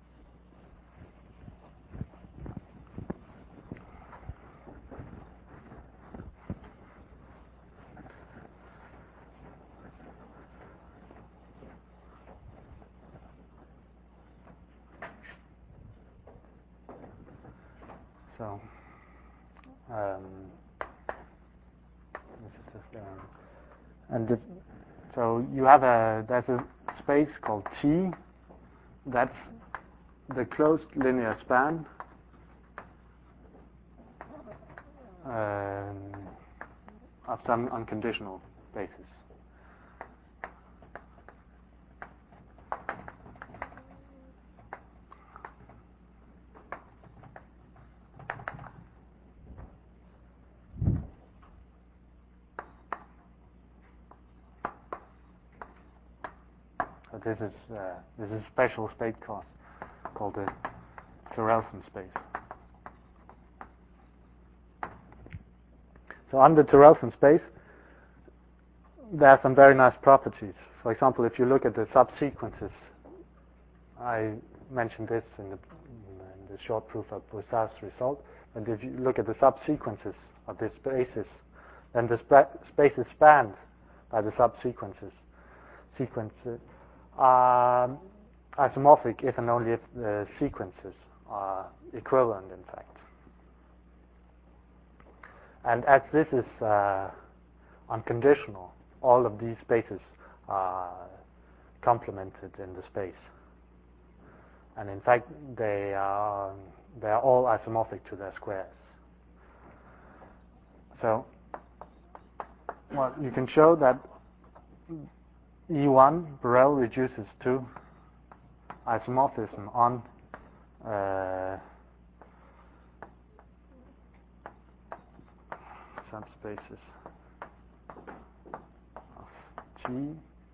A: So, this is just, so you have there's a space called T. That's the closed linear span of some unconditional basis. So this is a special space class called the Terelson space. So under Terelson space, there are some very nice properties. For example, if you look at the subsequences, I mentioned this in the short proof of Broussard's result, and if you look at the subsequences of these spaces, then the spaces spanned by the subsequences are isomorphic if and only if the sequences are equivalent, in fact. And as this is unconditional, all of these spaces are complemented in the space. And in fact, they are all isomorphic to their squares. So, well, you can show that E1 Borel reduces to isomorphism on subspaces of G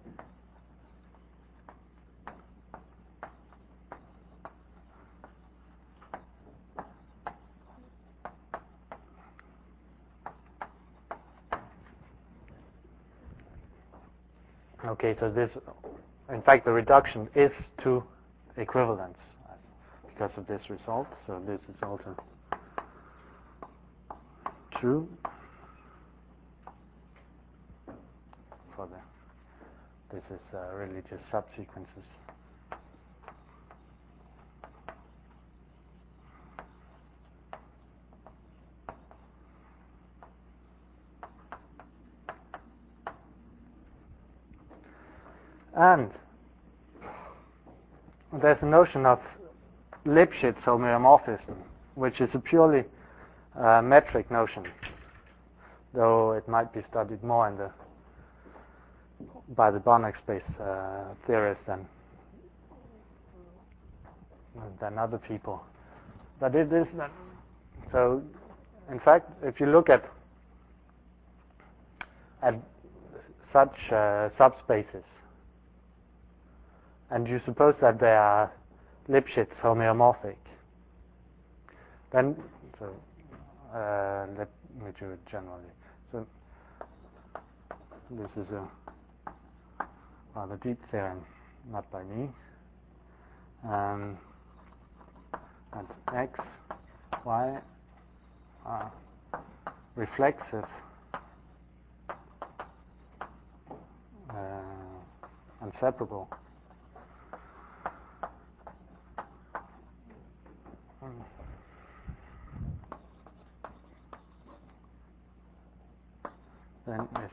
A: Okay, so this, in fact, the reduction is to equivalence because of this result. So this is also true for this is really just subsequences. And there's a notion of Lipschitz homeomorphism, which is a purely metric notion, though it might be studied more in by the Banach space theorists than other people. But it is so. In fact, if you look at such subspaces, and you suppose that they are Lipschitz homeomorphic, then let me do it generally. So this is a rather deep theorem, not by me. And X, Y are reflexive and separable. Then if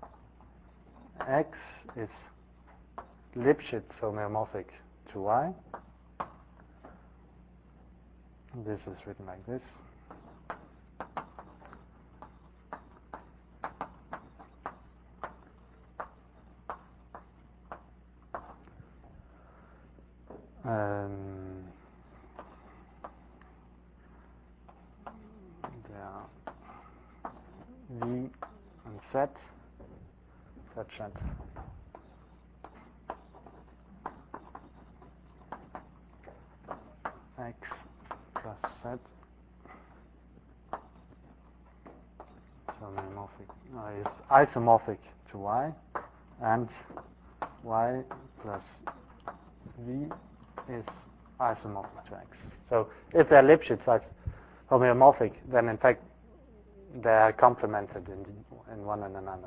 A: X is Lipschitz homeomorphic to Y, this is written like this. There are V and Z such that X plus Z is isomorphic to Y, and Y plus V is isomorphic to X. So if they're Lipschitz homeomorphic, then in fact they are complemented in one and another.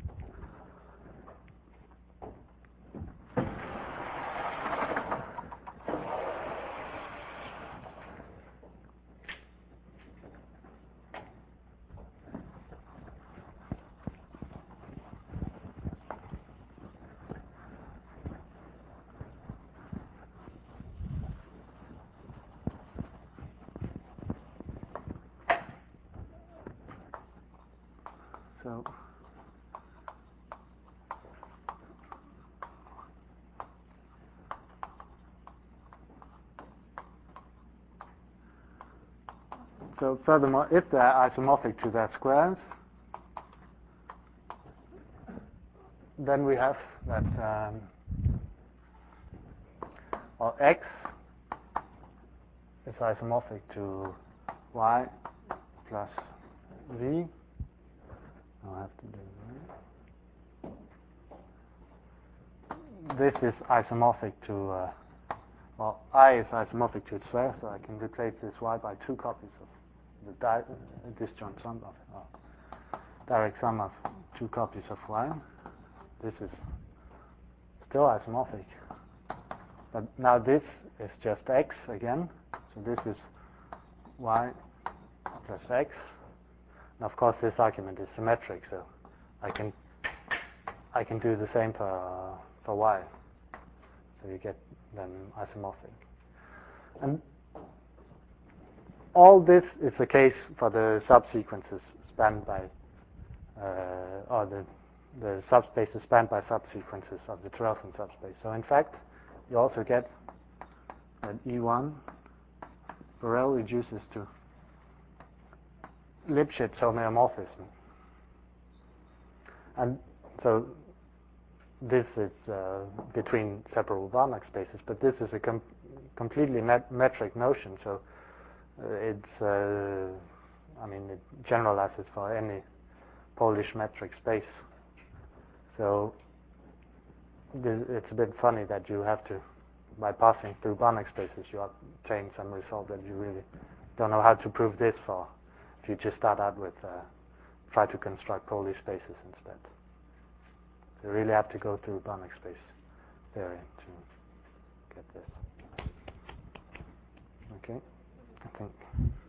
A: So furthermore, if they are isomorphic to their squares, then we have that or x is isomorphic to y plus v. I'll have to do that. This is isomorphic to, well, I is isomorphic to square, so I can replace this y by 2 copies of the disjoint sum of, direct sum of 2 copies of y. This is still isomorphic. But now this is just x again, so this is y plus x. And of course this argument is symmetric, so I can do the same for y. So you get them isomorphic. And all this is the case for the subsequences spanned by, or the subspaces spanned by subsequences of the Terelson subspace. So in fact, you also get that E1 Borel reduces to Lipschitz homeomorphism. And so this is between separable Banach spaces, but this is a completely metric notion, so it's, I mean, it generalizes for any Polish metric space. So it's a bit funny that you have to, by passing through Banach spaces, you obtain some result that you really don't know how to prove this for. If you just start out with try to construct Polish spaces instead. So you really have to go through Banach space theory to get this. Okay, I think.